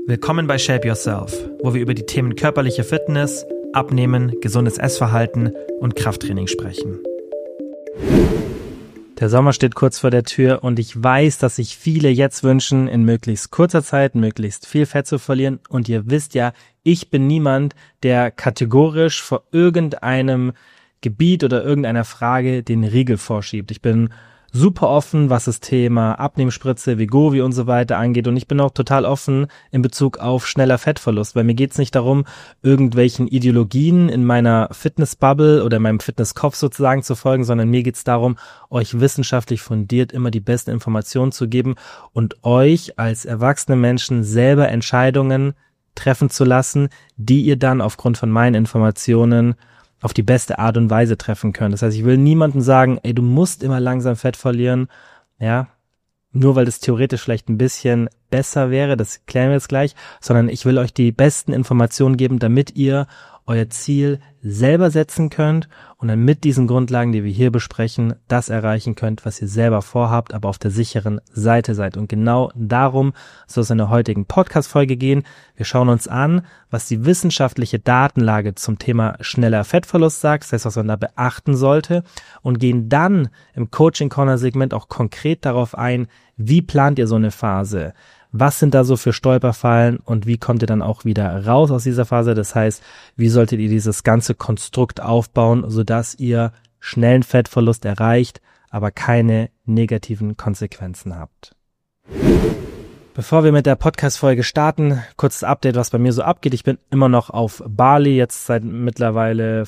Willkommen bei Shape Yourself, wo wir über die Themen körperliche Fitness, Abnehmen, gesundes Essverhalten und Krafttraining sprechen. Der Sommer steht kurz vor der Tür und ich weiß, dass sich viele jetzt wünschen, in möglichst kurzer Zeit möglichst viel Fett zu verlieren. Und ihr wisst ja, ich bin niemand, der kategorisch vor irgendeinem Gebiet oder irgendeiner Frage den Riegel vorschiebt. Ich bin super offen, was das Thema Abnehmspritze, Wegovy und so weiter angeht, und ich bin auch total offen in Bezug auf schneller Fettverlust, weil mir geht's nicht darum, irgendwelchen Ideologien in meiner Fitnessbubble oder in meinem Fitnesskopf sozusagen zu folgen, sondern mir geht's darum, euch wissenschaftlich fundiert immer die besten Informationen zu geben und euch als erwachsene Menschen selber Entscheidungen treffen zu lassen, die ihr dann aufgrund von meinen Informationen auf die beste Art und Weise treffen können. Das heißt, ich will niemandem sagen, ey, du musst immer langsam Fett verlieren, ja, nur weil das theoretisch vielleicht ein bisschen besser wäre, das klären wir jetzt gleich, sondern ich will euch die besten Informationen geben, damit ihr euer Ziel selber setzen könnt und dann mit diesen Grundlagen, die wir hier besprechen, das erreichen könnt, was ihr selber vorhabt, aber auf der sicheren Seite seid. Und genau darum soll es in der heutigen Podcast-Folge gehen. Wir schauen uns an, was die wissenschaftliche Datenlage zum Thema schneller Fettverlust sagt, das heißt, was man da beachten sollte, und gehen dann im Coaching-Corner-Segment auch konkret darauf ein, wie plant ihr so eine Phase? Was sind da so für Stolperfallen und wie kommt ihr dann auch wieder raus aus dieser Phase? Das heißt, wie solltet ihr dieses ganze Konstrukt aufbauen, sodass ihr schnellen Fettverlust erreicht, aber keine negativen Konsequenzen habt? Bevor wir mit der Podcast-Folge starten, kurzes Update, was bei mir so abgeht. Ich bin immer noch auf Bali, jetzt seit mittlerweile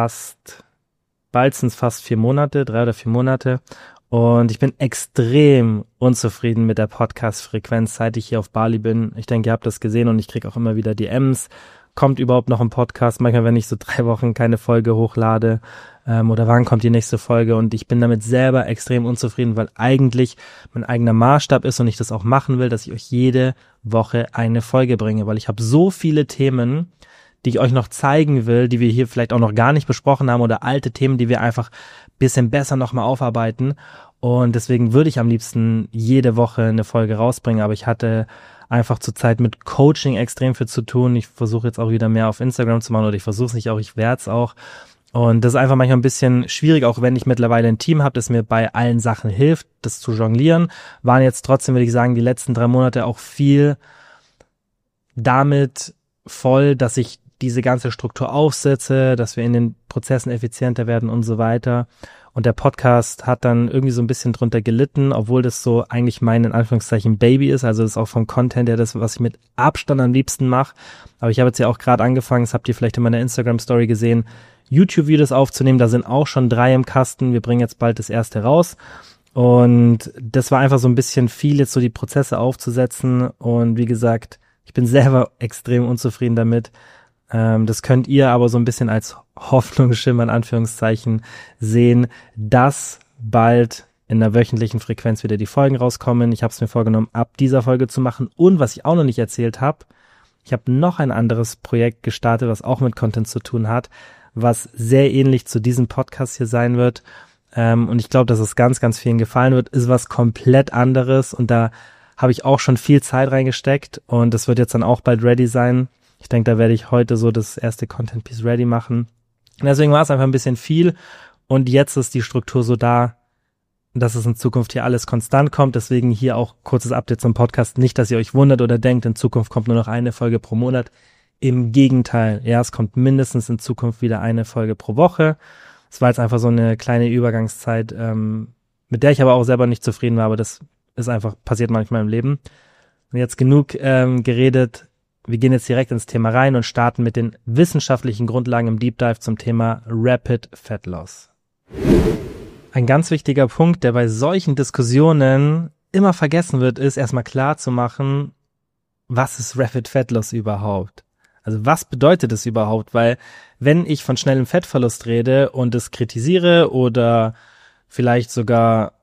bald sind es fast 4 Monate, 3 oder 4 Monate. Und ich bin extrem unzufrieden mit der Podcast-Frequenz, seit ich hier auf Bali bin. Ich denke, ihr habt das gesehen und ich kriege auch immer wieder DMs. Kommt überhaupt noch ein Podcast? Manchmal, wenn ich so 3 Wochen keine Folge hochlade, oder wann kommt die nächste Folge? Und ich bin damit selber extrem unzufrieden, weil eigentlich mein eigener Maßstab ist und ich das auch machen will, dass ich euch jede Woche eine Folge bringe, weil ich habe so viele Themen, die ich euch noch zeigen will, die wir hier vielleicht auch noch gar nicht besprochen haben, oder alte Themen, die wir einfach ein bisschen besser nochmal aufarbeiten. Und deswegen würde ich am liebsten jede Woche eine Folge rausbringen, aber ich hatte einfach zurzeit mit Coaching extrem viel zu tun. Ich versuche jetzt auch wieder mehr auf Instagram zu machen, oder ich versuche es nicht auch, ich werde es auch. Und das ist einfach manchmal ein bisschen schwierig, auch wenn ich mittlerweile ein Team habe, das mir bei allen Sachen hilft, das zu jonglieren. Waren jetzt trotzdem, würde ich sagen, die letzten 3 Monate auch viel damit voll, dass ich diese ganze Struktur aufsetze, dass wir in den Prozessen effizienter werden und so weiter. Und der Podcast hat dann irgendwie so ein bisschen drunter gelitten, obwohl das so eigentlich mein, in Anführungszeichen, Baby ist. Also das ist auch vom Content her das, was ich mit Abstand am liebsten mache. Aber ich habe jetzt ja auch gerade angefangen, das habt ihr vielleicht in meiner Instagram-Story gesehen, YouTube-Videos aufzunehmen. Da sind auch schon 3 im Kasten. Wir bringen jetzt bald das erste raus. Und das war einfach so ein bisschen viel, jetzt so die Prozesse aufzusetzen. Und wie gesagt, ich bin selber extrem unzufrieden damit. Das könnt ihr aber so ein bisschen als Hoffnungsschimmer in Anführungszeichen sehen, dass bald in der wöchentlichen Frequenz wieder die Folgen rauskommen. Ich habe es mir vorgenommen, ab dieser Folge zu machen. Und was ich auch noch nicht erzählt habe, ich habe noch ein anderes Projekt gestartet, was auch mit Content zu tun hat, was sehr ähnlich zu diesem Podcast hier sein wird. Und ich glaube, dass es ganz, ganz vielen gefallen wird. Ist was komplett anderes und da habe ich auch schon viel Zeit reingesteckt und das wird jetzt dann auch bald ready sein. Ich denke, da werde ich heute so das erste Content-Piece ready machen. Und deswegen war es einfach ein bisschen viel. Und jetzt ist die Struktur so da, dass es in Zukunft hier alles konstant kommt. Deswegen hier auch kurzes Update zum Podcast. Nicht, dass ihr euch wundert oder denkt, in Zukunft kommt nur noch eine Folge pro Monat. Im Gegenteil. Ja, es kommt mindestens in Zukunft wieder eine Folge pro Woche. Es war jetzt einfach so eine kleine Übergangszeit, mit der ich aber auch selber nicht zufrieden war. Aber das ist einfach, passiert manchmal im Leben. Und jetzt genug geredet. Wir gehen jetzt direkt ins Thema rein und starten mit den wissenschaftlichen Grundlagen im Deep Dive zum Thema Rapid Fat Loss. Ein ganz wichtiger Punkt, der bei solchen Diskussionen immer vergessen wird, ist erstmal klar zu machen, was ist Rapid Fat Loss überhaupt? Also was bedeutet es überhaupt? Weil wenn ich von schnellem Fettverlust rede und es kritisiere oder vielleicht sogar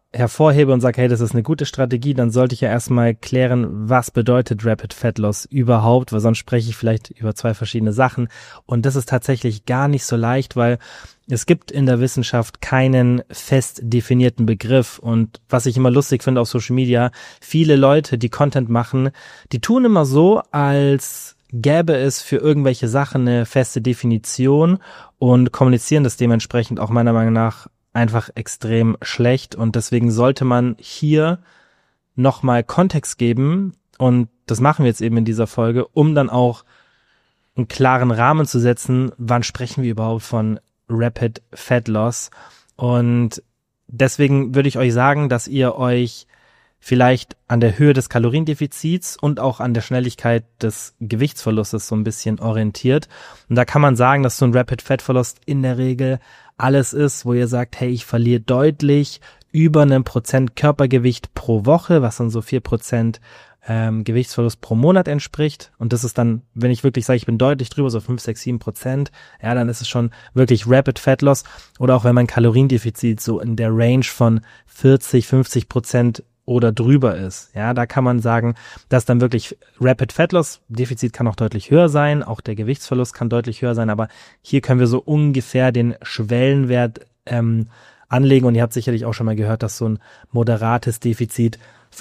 hervorhebe und sage, hey, das ist eine gute Strategie, dann sollte ich ja erstmal klären, was bedeutet Rapid Fat Loss überhaupt, weil sonst spreche ich vielleicht über zwei verschiedene Sachen. Und das ist tatsächlich gar nicht so leicht, weil es gibt in der Wissenschaft keinen fest definierten Begriff. Und was ich immer lustig finde auf Social Media, viele Leute, die Content machen, die tun immer so, als gäbe es für irgendwelche Sachen eine feste Definition und kommunizieren das dementsprechend auch meiner Meinung nach einfach extrem schlecht. Und deswegen sollte man hier nochmal Kontext geben, und das machen wir jetzt eben in dieser Folge, um dann auch einen klaren Rahmen zu setzen, wann sprechen wir überhaupt von Rapid Fat Loss. Und deswegen würde ich euch sagen, dass ihr euch vielleicht an der Höhe des Kaloriendefizits und auch an der Schnelligkeit des Gewichtsverlustes so ein bisschen orientiert. Und da kann man sagen, dass so ein Rapid Fat Verlust in der Regel alles ist, wo ihr sagt, hey, ich verliere deutlich über 1% Körpergewicht pro Woche, was dann so 4% Gewichtsverlust pro Monat entspricht. Und das ist dann, wenn ich wirklich sage, ich bin deutlich drüber, so 5, 6, 7%, ja, dann ist es schon wirklich Rapid Fat Loss. Oder auch wenn mein Kaloriendefizit so in der Range von 40, 50% oder drüber ist. Ja, da kann man sagen, dass dann wirklich Rapid Fat Loss, Defizit kann auch deutlich höher sein, auch der Gewichtsverlust kann deutlich höher sein, aber hier können wir so ungefähr den Schwellenwert anlegen, und ihr habt sicherlich auch schon mal gehört, dass so ein moderates Defizit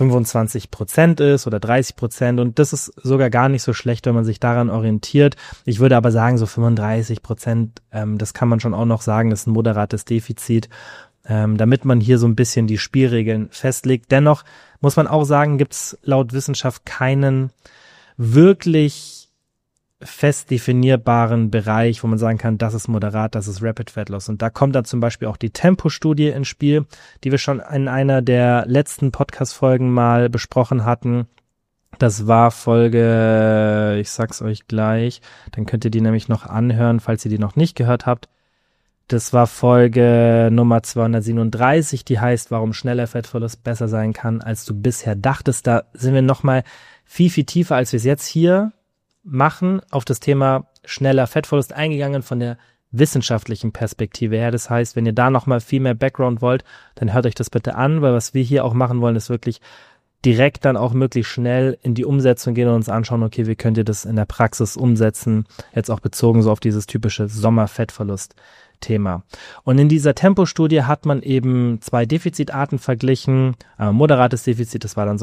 25% ist oder 30%, und das ist sogar gar nicht so schlecht, wenn man sich daran orientiert. Ich würde aber sagen, so 35%, das kann man schon auch noch sagen, das ist ein moderates Defizit, damit man hier so ein bisschen die Spielregeln festlegt. Dennoch muss man auch sagen, gibt es laut Wissenschaft keinen wirklich fest definierbaren Bereich, wo man sagen kann, das ist moderat, das ist Rapid Fat Loss. Und da kommt dann zum Beispiel auch die Tempo-Studie ins Spiel, die wir schon in einer der letzten Podcast-Folgen mal besprochen hatten. Das war Folge, ich sag's euch gleich, dann könnt ihr die nämlich noch anhören, falls ihr die noch nicht gehört habt. Das war Folge Nummer 237, die heißt, warum schneller Fettverlust besser sein kann, als du bisher dachtest. Da sind wir nochmal viel, viel tiefer, als wir es jetzt hier machen, auf das Thema schneller Fettverlust eingegangen von der wissenschaftlichen Perspektive her. Das heißt, wenn ihr da nochmal viel mehr Background wollt, dann hört euch das bitte an, weil was wir hier auch machen wollen, ist wirklich direkt dann auch möglichst schnell in die Umsetzung gehen und uns anschauen, okay, wie könnt ihr das in der Praxis umsetzen, jetzt auch bezogen so auf dieses typische Sommerfettverlust-Thema. Und in dieser Tempo-Studie hat man eben zwei Defizitarten verglichen, moderates Defizit, das war dann so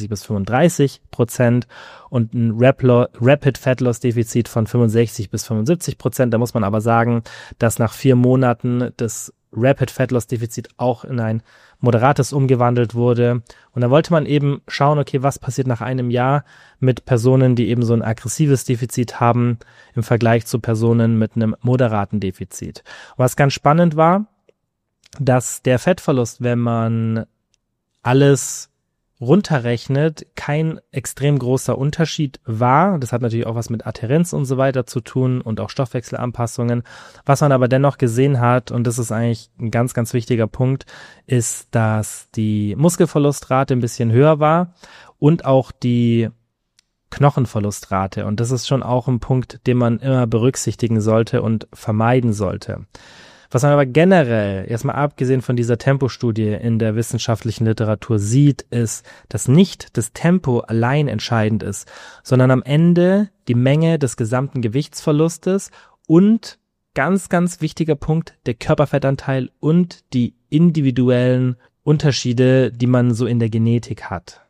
25-35%, und ein Rapid Fat Loss Defizit von 65-75%. Da muss man aber sagen, dass nach 4 Monaten das Rapid Fat Loss Defizit auch in ein moderates umgewandelt wurde. Und da wollte man eben schauen, okay, was passiert nach einem Jahr mit Personen, die eben so ein aggressives Defizit haben im Vergleich zu Personen mit einem moderaten Defizit. Und was ganz spannend war, dass der Fettverlust, wenn man alles runterrechnet, kein extrem großer Unterschied war. Das hat natürlich auch was mit Adhärenz und so weiter zu tun und auch Stoffwechselanpassungen. Was man aber dennoch gesehen hat, und das ist eigentlich ein ganz, ganz wichtiger Punkt, ist, dass die Muskelverlustrate ein bisschen höher war und auch die Knochenverlustrate. Und das ist schon auch ein Punkt, den man immer berücksichtigen sollte und vermeiden sollte. Was man aber generell, erstmal abgesehen von dieser Tempostudie in der wissenschaftlichen Literatur sieht, ist, dass nicht das Tempo allein entscheidend ist, sondern am Ende die Menge des gesamten Gewichtsverlustes und, ganz, ganz wichtiger Punkt, der Körperfettanteil und die individuellen Unterschiede, die man so in der Genetik hat.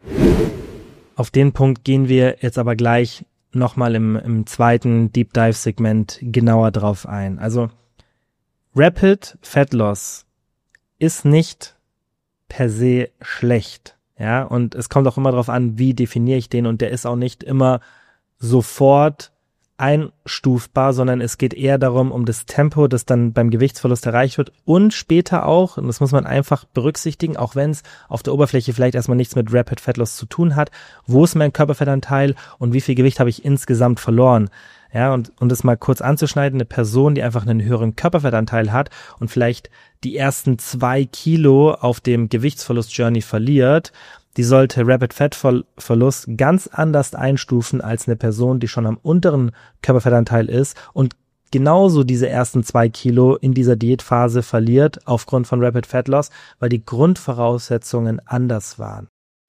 Auf den Punkt gehen wir jetzt aber gleich nochmal im zweiten Deep Dive Segment genauer drauf ein. Also Rapid Fat Loss ist nicht per se schlecht, ja, und es kommt auch immer darauf an, wie definiere ich den, und der ist auch nicht immer sofort einstufbar, sondern es geht eher darum, um das Tempo, das dann beim Gewichtsverlust erreicht wird, und später auch, und das muss man einfach berücksichtigen, auch wenn es auf der Oberfläche vielleicht erstmal nichts mit Rapid Fat Loss zu tun hat, wo ist mein Körperfettanteil und wie viel Gewicht habe ich insgesamt verloren. Ja, und das mal kurz anzuschneiden, eine Person, die einfach einen höheren Körperfettanteil hat und vielleicht die ersten 2 Kilo auf dem Gewichtsverlust-Journey verliert, die sollte Rapid Fat Verlust ganz anders einstufen als eine Person, die schon am unteren Körperfettanteil ist und genauso diese ersten 2 Kilo in dieser Diätphase verliert aufgrund von Rapid Fat Loss, weil die Grundvoraussetzungen anders waren.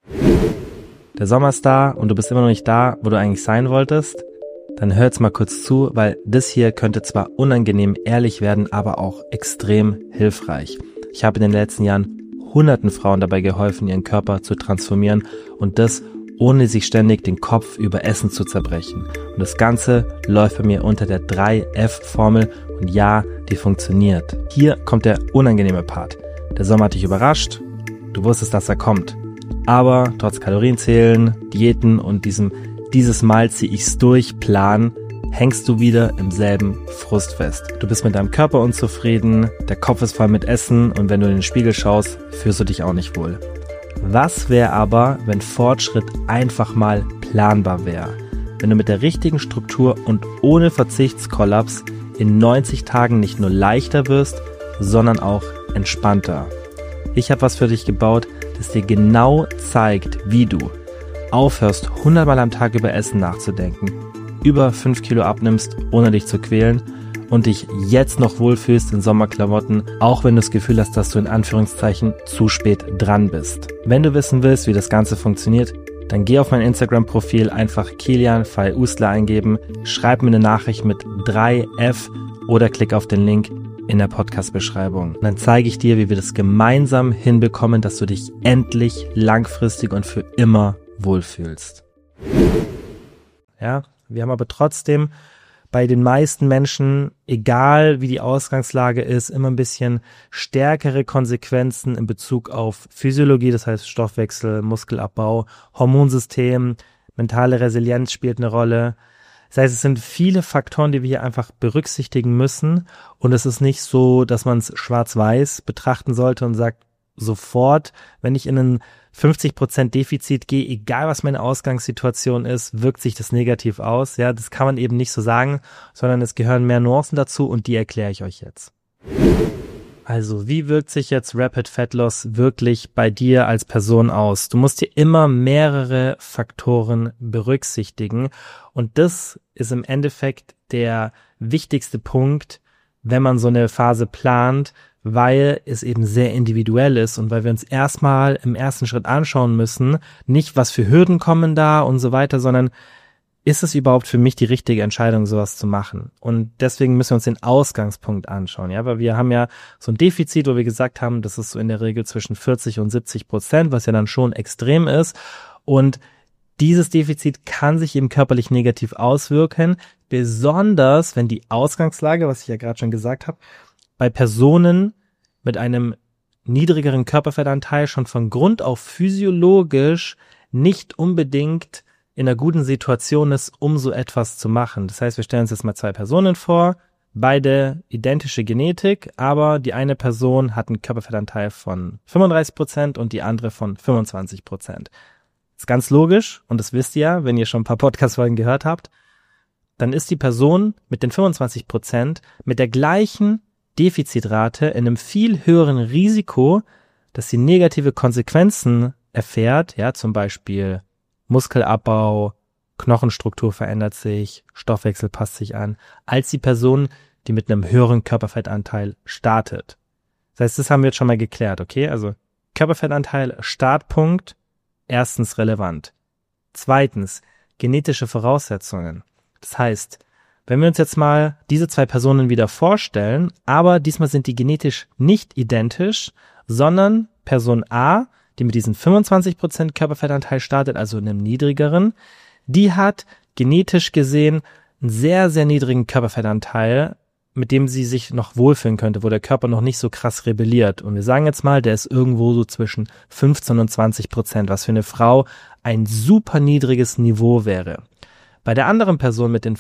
Der Sommer ist da und du bist immer noch nicht da, wo du eigentlich sein wolltest? Dann hör jetzt mal kurz zu, weil das hier könnte zwar unangenehm ehrlich werden, aber auch extrem hilfreich. Ich habe in den letzten Jahren hunderten Frauen dabei geholfen, ihren Körper zu transformieren und das ohne sich ständig den Kopf über Essen zu zerbrechen. Und das Ganze läuft bei mir unter der 3F-Formel und ja, die funktioniert. Hier kommt der unangenehme Part. Der Sommer hat dich überrascht, du wusstest, dass er kommt. Aber trotz Kalorienzählen, Diäten und dieses Mal zieh ich's durch, Plan, hängst du wieder im selben Frust fest. Du bist mit deinem Körper unzufrieden, der Kopf ist voll mit Essen und wenn du in den Spiegel schaust, fühlst du dich auch nicht wohl. Was wäre aber, wenn Fortschritt einfach mal planbar wäre? Wenn du mit der richtigen Struktur und ohne Verzichtskollaps in 90 Tagen nicht nur leichter wirst, sondern auch entspannter. Ich habe was für dich gebaut, das dir genau zeigt, wie du aufhörst, 100 Mal am Tag über Essen nachzudenken, über 5 Kilo abnimmst, ohne dich zu quälen und dich jetzt noch wohlfühlst in Sommerklamotten, auch wenn du das Gefühl hast, dass du in Anführungszeichen zu spät dran bist. Wenn du wissen willst, wie das Ganze funktioniert, dann geh auf mein Instagram-Profil, einfach Kilian Fay-Usler eingeben, schreib mir eine Nachricht mit 3F oder klick auf den Link in der Podcast-Beschreibung. Und dann zeige ich dir, wie wir das gemeinsam hinbekommen, dass du dich endlich langfristig und für immer wohlfühlst. Ja, wir haben aber trotzdem bei den meisten Menschen, egal wie die Ausgangslage ist, immer ein bisschen stärkere Konsequenzen in Bezug auf Physiologie, das heißt Stoffwechsel, Muskelabbau, Hormonsystem, mentale Resilienz spielt eine Rolle. Das heißt, es sind viele Faktoren, die wir hier einfach berücksichtigen müssen und es ist nicht so, dass man es schwarz-weiß betrachten sollte und sagt, sofort, wenn ich in einen 50% Defizit gehe, egal was meine Ausgangssituation ist, wirkt sich das negativ aus. Ja, das kann man eben nicht so sagen, sondern es gehören mehr Nuancen dazu und die erkläre ich euch jetzt. Also, wie wirkt sich jetzt Rapid Fat Loss wirklich bei dir als Person aus? Du musst hier immer mehrere Faktoren berücksichtigen und das ist im Endeffekt der wichtigste Punkt, wenn man so eine Phase plant, weil es eben sehr individuell ist und weil wir uns erstmal im ersten Schritt anschauen müssen, nicht was für Hürden kommen da und so weiter, sondern ist es überhaupt für mich die richtige Entscheidung, sowas zu machen? Und deswegen müssen wir uns den Ausgangspunkt anschauen, ja, weil wir haben ja so ein Defizit, wo wir gesagt haben, das ist so in der Regel zwischen 40% und 70%, was ja dann schon extrem ist und dieses Defizit kann sich eben körperlich negativ auswirken, besonders wenn die Ausgangslage, was ich ja gerade schon gesagt habe, bei Personen mit einem niedrigeren Körperfettanteil schon von Grund auf physiologisch nicht unbedingt in einer guten Situation ist, um so etwas zu machen. Das heißt, wir stellen uns jetzt mal 2 Personen vor, beide identische Genetik, aber die eine Person hat einen Körperfettanteil von 35% und die andere von 25%. Ist ganz logisch und das wisst ihr ja, wenn ihr schon ein paar Podcast-Folgen gehört habt, dann ist die Person mit den 25% mit der gleichen Defizitrate in einem viel höheren Risiko, dass sie negative Konsequenzen erfährt, ja, zum Beispiel Muskelabbau, Knochenstruktur verändert sich, Stoffwechsel passt sich an, als die Person, die mit einem höheren Körperfettanteil startet. Das heißt, das haben wir jetzt schon mal geklärt, okay? Also Körperfettanteil, Startpunkt, erstens relevant. Zweitens, genetische Voraussetzungen. Das heißt, wenn wir uns jetzt mal diese 2 Personen wieder vorstellen, aber diesmal sind die genetisch nicht identisch, sondern Person A, die mit diesem 25% Körperfettanteil startet, also in einem niedrigeren, die hat genetisch gesehen einen sehr, sehr niedrigen Körperfettanteil, mit dem sie sich noch wohlfühlen könnte, wo der Körper noch nicht so krass rebelliert. Und wir sagen jetzt mal, der ist irgendwo so zwischen 15 und 20%, was für eine Frau ein super niedriges Niveau wäre. Bei der anderen Person mit den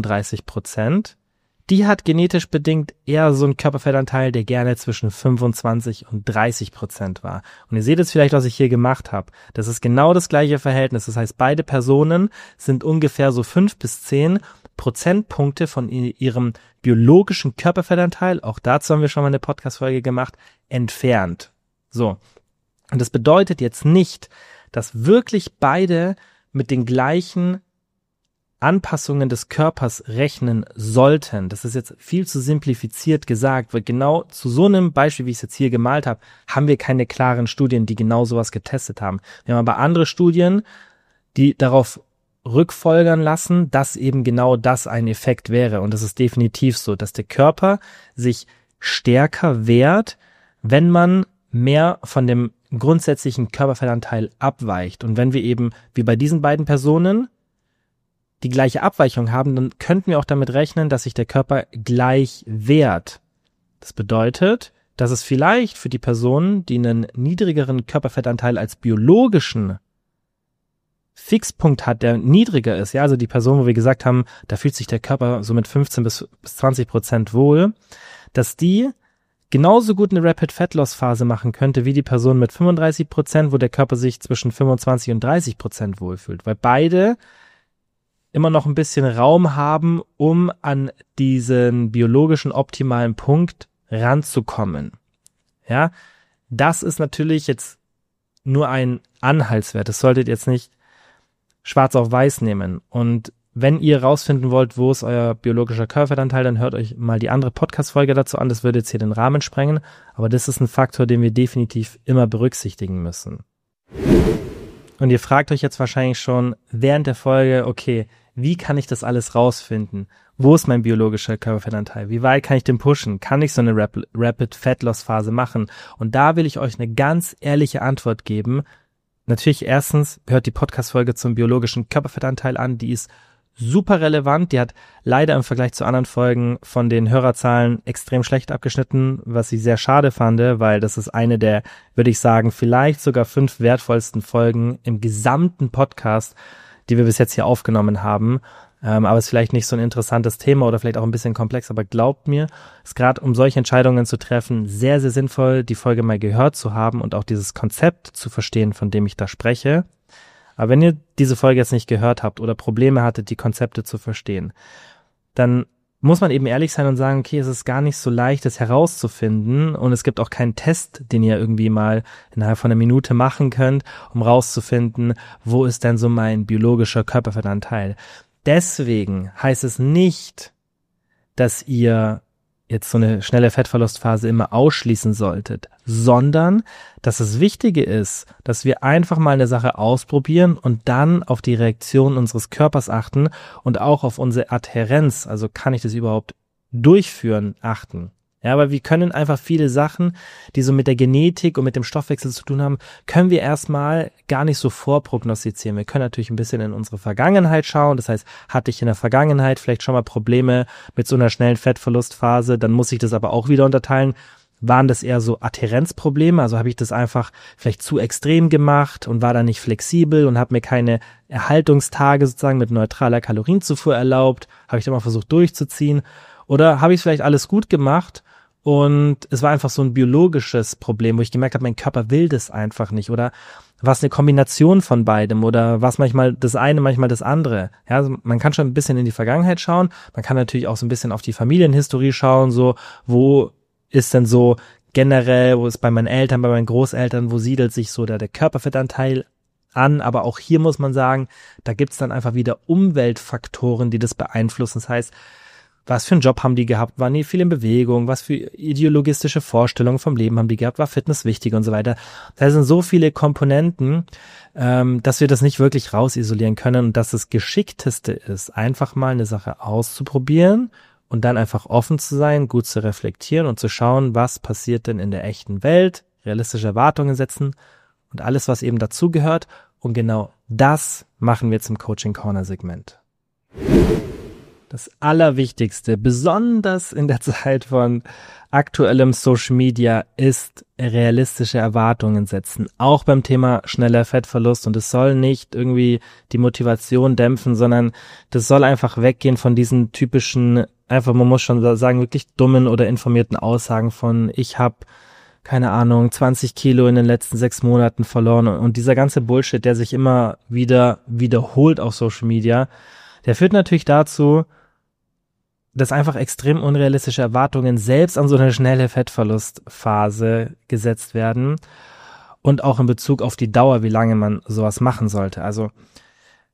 35%, die hat genetisch bedingt eher so einen Körperfettanteil, der gerne zwischen 25 und 30% war. Und ihr seht jetzt vielleicht, was ich hier gemacht habe. Das ist genau das gleiche Verhältnis. Das heißt, beide Personen sind ungefähr so 5 bis 10 Prozentpunkte von ihrem biologischen Körperfettanteil, auch dazu haben wir schon mal eine Podcast-Folge gemacht, entfernt. So. Und das bedeutet jetzt nicht, dass wirklich beide mit den gleichen Anpassungen des Körpers rechnen sollten, das ist jetzt viel zu simplifiziert gesagt, weil genau zu so einem Beispiel, wie ich es jetzt hier gemalt habe, haben wir keine klaren Studien, die genau sowas getestet haben. Wir haben aber andere Studien, die darauf rückfolgern lassen, dass eben genau das ein Effekt wäre. Und das ist definitiv so, dass der Körper sich stärker wehrt, wenn man mehr von dem grundsätzlichen Körperfettanteil abweicht. Und wenn wir eben, wie bei diesen beiden Personen, die gleiche Abweichung haben, dann könnten wir auch damit rechnen, dass sich der Körper gleich wehrt. Das bedeutet, dass es vielleicht für die Person, die einen niedrigeren Körperfettanteil als biologischen Fixpunkt hat, der niedriger ist, ja, also die Person, wo wir gesagt haben, da fühlt sich der Körper so mit 15-20% wohl, dass die genauso gut eine Rapid Fat Loss Phase machen könnte, wie die Person mit 35%, wo der Körper sich zwischen 25 und 30% wohlfühlt, weil beide immer noch ein bisschen Raum haben, um an diesen biologischen optimalen Punkt ranzukommen. Ja, das ist natürlich jetzt nur ein Anhaltswert. Das solltet ihr jetzt nicht schwarz auf weiß nehmen. Und wenn ihr rausfinden wollt, wo ist euer biologischer Körperfettanteil, dann hört euch mal die andere Podcast-Folge dazu an. Das würde jetzt hier den Rahmen sprengen. Aber das ist ein Faktor, den wir definitiv immer berücksichtigen müssen. Und ihr fragt euch jetzt wahrscheinlich schon während der Folge, okay, wie kann ich das alles rausfinden? Wo ist mein biologischer Körperfettanteil? Wie weit kann ich den pushen? Kann ich so eine Rapid Fat Loss Phase machen? Und da will ich euch eine ganz ehrliche Antwort geben. Natürlich erstens, hört die Podcast-Folge zum biologischen Körperfettanteil an. Die ist super relevant. Die hat leider im Vergleich zu anderen Folgen von den Hörerzahlen extrem schlecht abgeschnitten, was ich sehr schade fand, weil das ist eine der, würde ich sagen, vielleicht sogar 5 wertvollsten Folgen im gesamten Podcast, die wir bis jetzt hier aufgenommen haben. Aber es ist vielleicht nicht so ein interessantes Thema oder vielleicht auch ein bisschen komplex, aber glaubt mir, es ist gerade, um solche Entscheidungen zu treffen, sehr, sehr sinnvoll, die Folge mal gehört zu haben und auch dieses Konzept zu verstehen, von dem ich da spreche. Aber wenn ihr diese Folge jetzt nicht gehört habt oder Probleme hattet, die Konzepte zu verstehen, dann muss man eben ehrlich sein und sagen, okay, es ist gar nicht so leicht, das herauszufinden und es gibt auch keinen Test, den ihr irgendwie mal innerhalb von einer Minute machen könnt, um rauszufinden, wo ist denn so mein biologischer Körperfettanteil. Deswegen heißt es nicht, dass ihr jetzt so eine schnelle Fettverlustphase immer ausschließen solltet, sondern dass das Wichtige ist, dass wir einfach mal eine Sache ausprobieren und dann auf die Reaktion unseres Körpers achten und auch auf unsere Adhärenz, also kann ich das überhaupt durchführen, achten. Ja, aber wir können einfach viele Sachen, die so mit der Genetik und mit dem Stoffwechsel zu tun haben, können wir erstmal gar nicht so vorprognostizieren. Wir können natürlich ein bisschen in unsere Vergangenheit schauen. Das heißt, hatte ich in der Vergangenheit vielleicht schon mal Probleme mit so einer schnellen Fettverlustphase, dann muss ich das aber auch wieder unterteilen. Waren das eher so Adhärenzprobleme? Also habe ich das einfach vielleicht zu extrem gemacht und war da nicht flexibel und habe mir keine Erhaltungstage sozusagen mit neutraler Kalorienzufuhr erlaubt? Habe ich da mal versucht durchzuziehen? Oder habe ich vielleicht alles gut gemacht und es war einfach so ein biologisches Problem, wo ich gemerkt habe, mein Körper will das einfach nicht, oder war es eine Kombination von beidem oder war es manchmal das eine, manchmal das andere. Ja, also man kann schon ein bisschen in die Vergangenheit schauen, man kann natürlich auch so ein bisschen auf die Familienhistorie schauen, so wo ist denn so generell, wo ist bei meinen Eltern, bei meinen Großeltern, wo siedelt sich so der Körperfettanteil an, aber auch hier muss man sagen, da gibt's dann einfach wieder Umweltfaktoren, die das beeinflussen. Das heißt, was für einen Job haben die gehabt, waren die viel in Bewegung, was für ideologistische Vorstellungen vom Leben haben die gehabt, war Fitness wichtig und so weiter. Da sind so viele Komponenten, dass wir das nicht wirklich rausisolieren können und dass das Geschickteste ist, einfach mal eine Sache auszuprobieren und dann einfach offen zu sein, gut zu reflektieren und zu schauen, was passiert denn in der echten Welt, realistische Erwartungen setzen und alles, was eben dazugehört. Und genau das machen wir jetzt im Coaching Corner Segment. Das Allerwichtigste, besonders in der Zeit von aktuellem Social Media, ist realistische Erwartungen setzen. Auch beim Thema schneller Fettverlust. Und es soll nicht irgendwie die Motivation dämpfen, sondern das soll einfach weggehen von diesen typischen, einfach, man muss schon sagen, wirklich dummen oder informierten Aussagen von, ich habe, keine Ahnung, 20 Kilo in den letzten 6 Monaten verloren. Und dieser ganze Bullshit, der sich immer wieder wiederholt auf Social Media, der führt natürlich dazu, dass einfach extrem unrealistische Erwartungen selbst an so eine schnelle Fettverlustphase gesetzt werden und auch in Bezug auf die Dauer, wie lange man sowas machen sollte. Also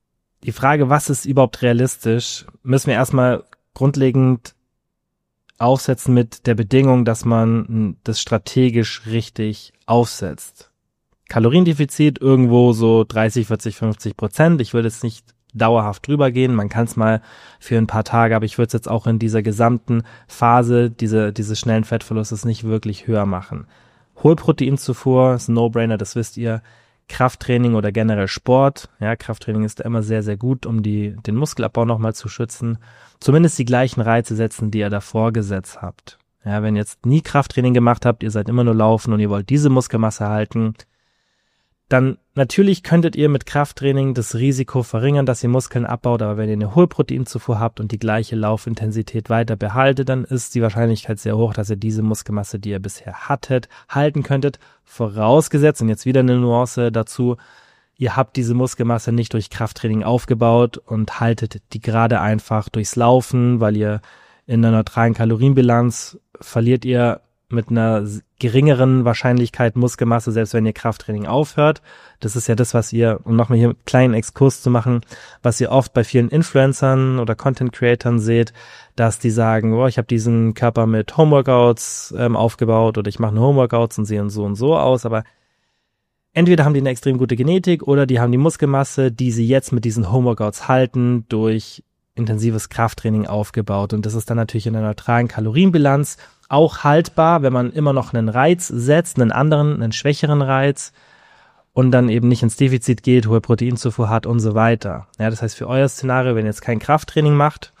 die Frage, was ist überhaupt realistisch, müssen wir erstmal grundlegend aufsetzen mit der Bedingung, dass man das strategisch richtig aufsetzt. Kaloriendefizit irgendwo so 30, 40, 50%. Ich würde jetzt nicht dauerhaft drüber gehen. Man kann es mal für ein paar Tage, aber ich würde es jetzt auch in dieser gesamten Phase dieses schnellen Fettverlustes nicht wirklich höher machen. Hohlproteinzufuhr ist ein No-Brainer, das wisst ihr. Krafttraining oder generell Sport. Ja, Krafttraining ist immer sehr, sehr gut, um den Muskelabbau nochmal zu schützen. Zumindest die gleichen Reize setzen, die ihr davor gesetzt habt. Ja, wenn ihr jetzt nie Krafttraining gemacht habt, ihr seid immer nur laufen und ihr wollt diese Muskelmasse halten, dann natürlich könntet ihr mit Krafttraining das Risiko verringern, dass ihr Muskeln abbaut, aber wenn ihr eine Hohlproteinzufuhr habt und die gleiche Laufintensität weiter behaltet, dann ist die Wahrscheinlichkeit sehr hoch, dass ihr diese Muskelmasse, die ihr bisher hattet, halten könntet, vorausgesetzt, und jetzt wieder eine Nuance dazu, ihr habt diese Muskelmasse nicht durch Krafttraining aufgebaut und haltet die gerade einfach durchs Laufen, weil ihr in einer neutralen Kalorienbilanz verliert ihr mit einer geringeren Wahrscheinlichkeit Muskelmasse, selbst wenn ihr Krafttraining aufhört. Das ist ja das, was ihr, um nochmal hier einen kleinen Exkurs zu machen, was ihr oft bei vielen Influencern oder Content-Creatern seht, dass die sagen, ich habe diesen Körper mit Homeworkouts aufgebaut oder ich mache nur Homeworkouts und sehe und so aus, aber entweder haben die eine extrem gute Genetik oder die haben die Muskelmasse, die sie jetzt mit diesen Homeworkouts halten, durch intensives Krafttraining aufgebaut. Und das ist dann natürlich in einer neutralen Kalorienbilanz auch haltbar, wenn man immer noch einen Reiz setzt, einen schwächeren Reiz und dann eben nicht ins Defizit geht, hohe Proteinzufuhr hat und so weiter. Ja, das heißt, für euer Szenario, wenn ihr jetzt kein Krafttraining macht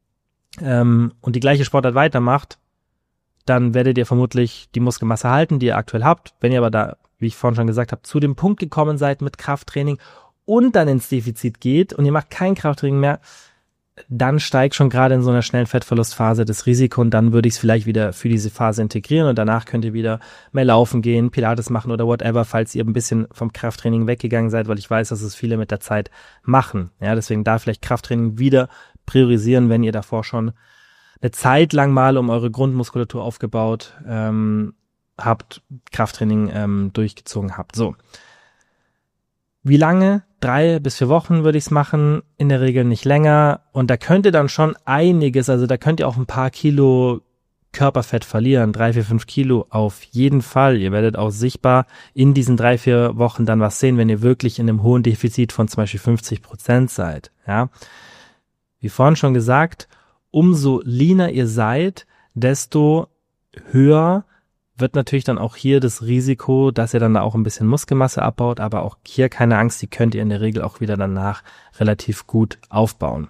und die gleiche Sportart weitermacht, dann werdet ihr vermutlich die Muskelmasse halten, die ihr aktuell habt. Wenn ihr aber da, wie ich vorhin schon gesagt habe, zu dem Punkt gekommen seid mit Krafttraining und dann ins Defizit geht und ihr macht kein Krafttraining mehr, dann steigt schon gerade in so einer schnellen Fettverlustphase das Risiko und dann würde ich es vielleicht wieder für diese Phase integrieren und danach könnt ihr wieder mehr laufen gehen, Pilates machen oder whatever, falls ihr ein bisschen vom Krafttraining weggegangen seid, weil ich weiß, dass es viele mit der Zeit machen. Ja, deswegen da vielleicht Krafttraining wieder priorisieren, wenn ihr davor schon eine Zeit lang mal um eure Grundmuskulatur aufgebaut habt, Krafttraining durchgezogen habt. So. Wie lange? 3 bis 4 Wochen würde ich es machen, in der Regel nicht länger. Und da könnt ihr dann schon einiges, also da könnt ihr auch ein paar Kilo Körperfett verlieren, 3, 4, 5 Kilo auf jeden Fall. Ihr werdet auch sichtbar in diesen 3, 4 Wochen dann was sehen, wenn ihr wirklich in einem hohen Defizit von zum Beispiel 50% seid. Ja, wie vorhin schon gesagt, umso leaner ihr seid, desto höher wird natürlich dann auch hier das Risiko, dass ihr dann da auch ein bisschen Muskelmasse abbaut, aber auch hier keine Angst, die könnt ihr in der Regel auch wieder danach relativ gut aufbauen.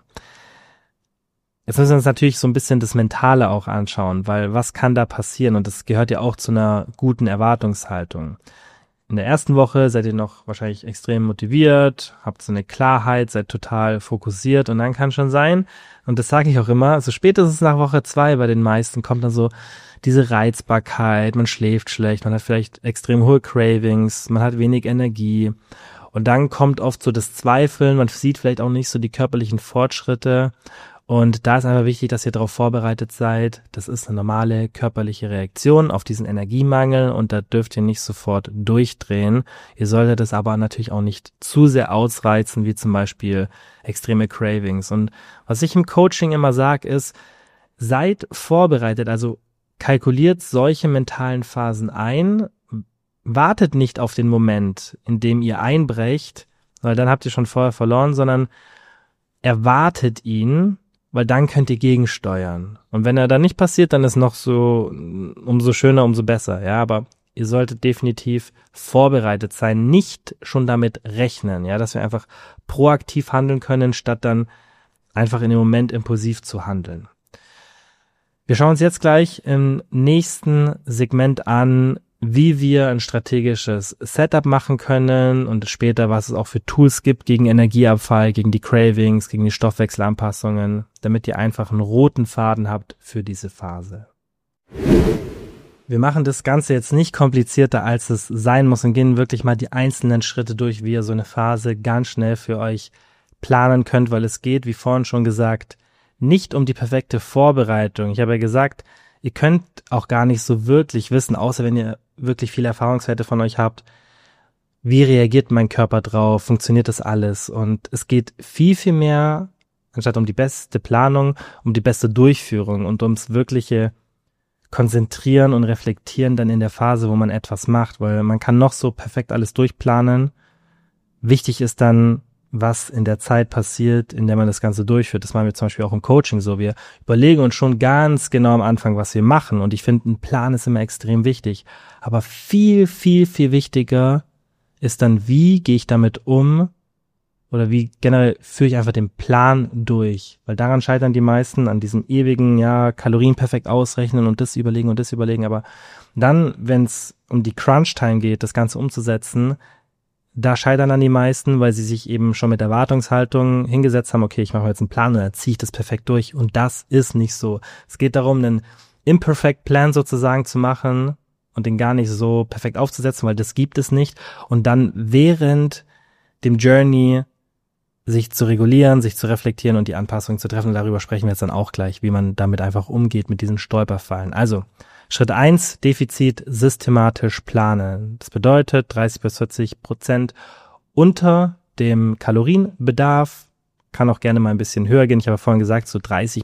Jetzt müssen wir uns natürlich so ein bisschen das Mentale auch anschauen, weil was kann da passieren? Und das gehört ja auch zu einer guten Erwartungshaltung. In der ersten Woche seid ihr noch wahrscheinlich extrem motiviert, habt so eine Klarheit, seid total fokussiert und dann kann schon sein, und das sage ich auch immer, also spätestens nach Woche 2 bei den meisten kommt dann so diese Reizbarkeit, man schläft schlecht, man hat vielleicht extrem hohe Cravings, man hat wenig Energie und dann kommt oft so das Zweifeln, man sieht vielleicht auch nicht so die körperlichen Fortschritte. Und da ist einfach wichtig, dass ihr darauf vorbereitet seid. Das ist eine normale körperliche Reaktion auf diesen Energiemangel und da dürft ihr nicht sofort durchdrehen. Ihr solltet es aber natürlich auch nicht zu sehr ausreizen, wie zum Beispiel extreme Cravings. Und was ich im Coaching immer sage, ist, seid vorbereitet, also kalkuliert solche mentalen Phasen ein, wartet nicht auf den Moment, in dem ihr einbrecht, weil dann habt ihr schon vorher verloren, sondern erwartet ihn, weil dann könnt ihr gegensteuern. Und wenn er dann nicht passiert, dann ist noch so, umso schöner, umso besser. Ja, aber ihr solltet definitiv vorbereitet sein, nicht schon damit rechnen, ja, dass wir einfach proaktiv handeln können, statt dann einfach in dem Moment impulsiv zu handeln. Wir schauen uns jetzt gleich im nächsten Segment an, wie wir ein strategisches Setup machen können und später, was es auch für Tools gibt gegen Energieabfall, gegen die Cravings, gegen die Stoffwechselanpassungen, damit ihr einfach einen roten Faden habt für diese Phase. Wir machen das Ganze jetzt nicht komplizierter, als es sein muss und gehen wirklich mal die einzelnen Schritte durch, wie ihr so eine Phase ganz schnell für euch planen könnt, weil es geht, wie vorhin schon gesagt, nicht um die perfekte Vorbereitung. Ich habe ja gesagt, ihr könnt auch gar nicht so wirklich wissen, außer wenn ihr wirklich viele Erfahrungswerte von euch habt, wie reagiert mein Körper drauf, funktioniert das alles? Und es geht viel, viel mehr, anstatt um die beste Planung, um die beste Durchführung und ums wirkliche Konzentrieren und Reflektieren dann in der Phase, wo man etwas macht, weil man kann noch so perfekt alles durchplanen. Wichtig ist dann, was in der Zeit passiert, in der man das Ganze durchführt. Das machen wir zum Beispiel auch im Coaching so. Wir überlegen uns schon ganz genau am Anfang, was wir machen. Und ich finde, ein Plan ist immer extrem wichtig. Aber viel, viel, viel wichtiger ist dann, wie gehe ich damit um oder wie generell führe ich einfach den Plan durch. Weil daran scheitern die meisten, an diesem ewigen, Kalorien perfekt ausrechnen und das überlegen. Aber dann, wenn es um die Crunch-Time geht, das Ganze umzusetzen, da scheitern dann die meisten, weil sie sich eben schon mit Erwartungshaltung hingesetzt haben, okay, ich mache jetzt einen Plan und dann ziehe ich das perfekt durch. Und das ist nicht so. Es geht darum, einen Imperfect Plan sozusagen zu machen und den gar nicht so perfekt aufzusetzen, weil das gibt es nicht. Und dann während dem Journey sich zu regulieren, sich zu reflektieren und die Anpassungen zu treffen. Und darüber sprechen wir jetzt dann auch gleich, wie man damit einfach umgeht mit diesen Stolperfallen. Also, Schritt 1, Defizit systematisch planen. Das bedeutet 30-40% unter dem Kalorienbedarf. Kann auch gerne mal ein bisschen höher gehen. Ich habe vorhin gesagt, so 30%,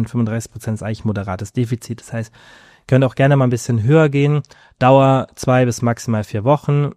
35% ist eigentlich moderates Defizit. Das heißt, könnt auch gerne mal ein bisschen höher gehen. Dauer 2 bis maximal 4 Wochen.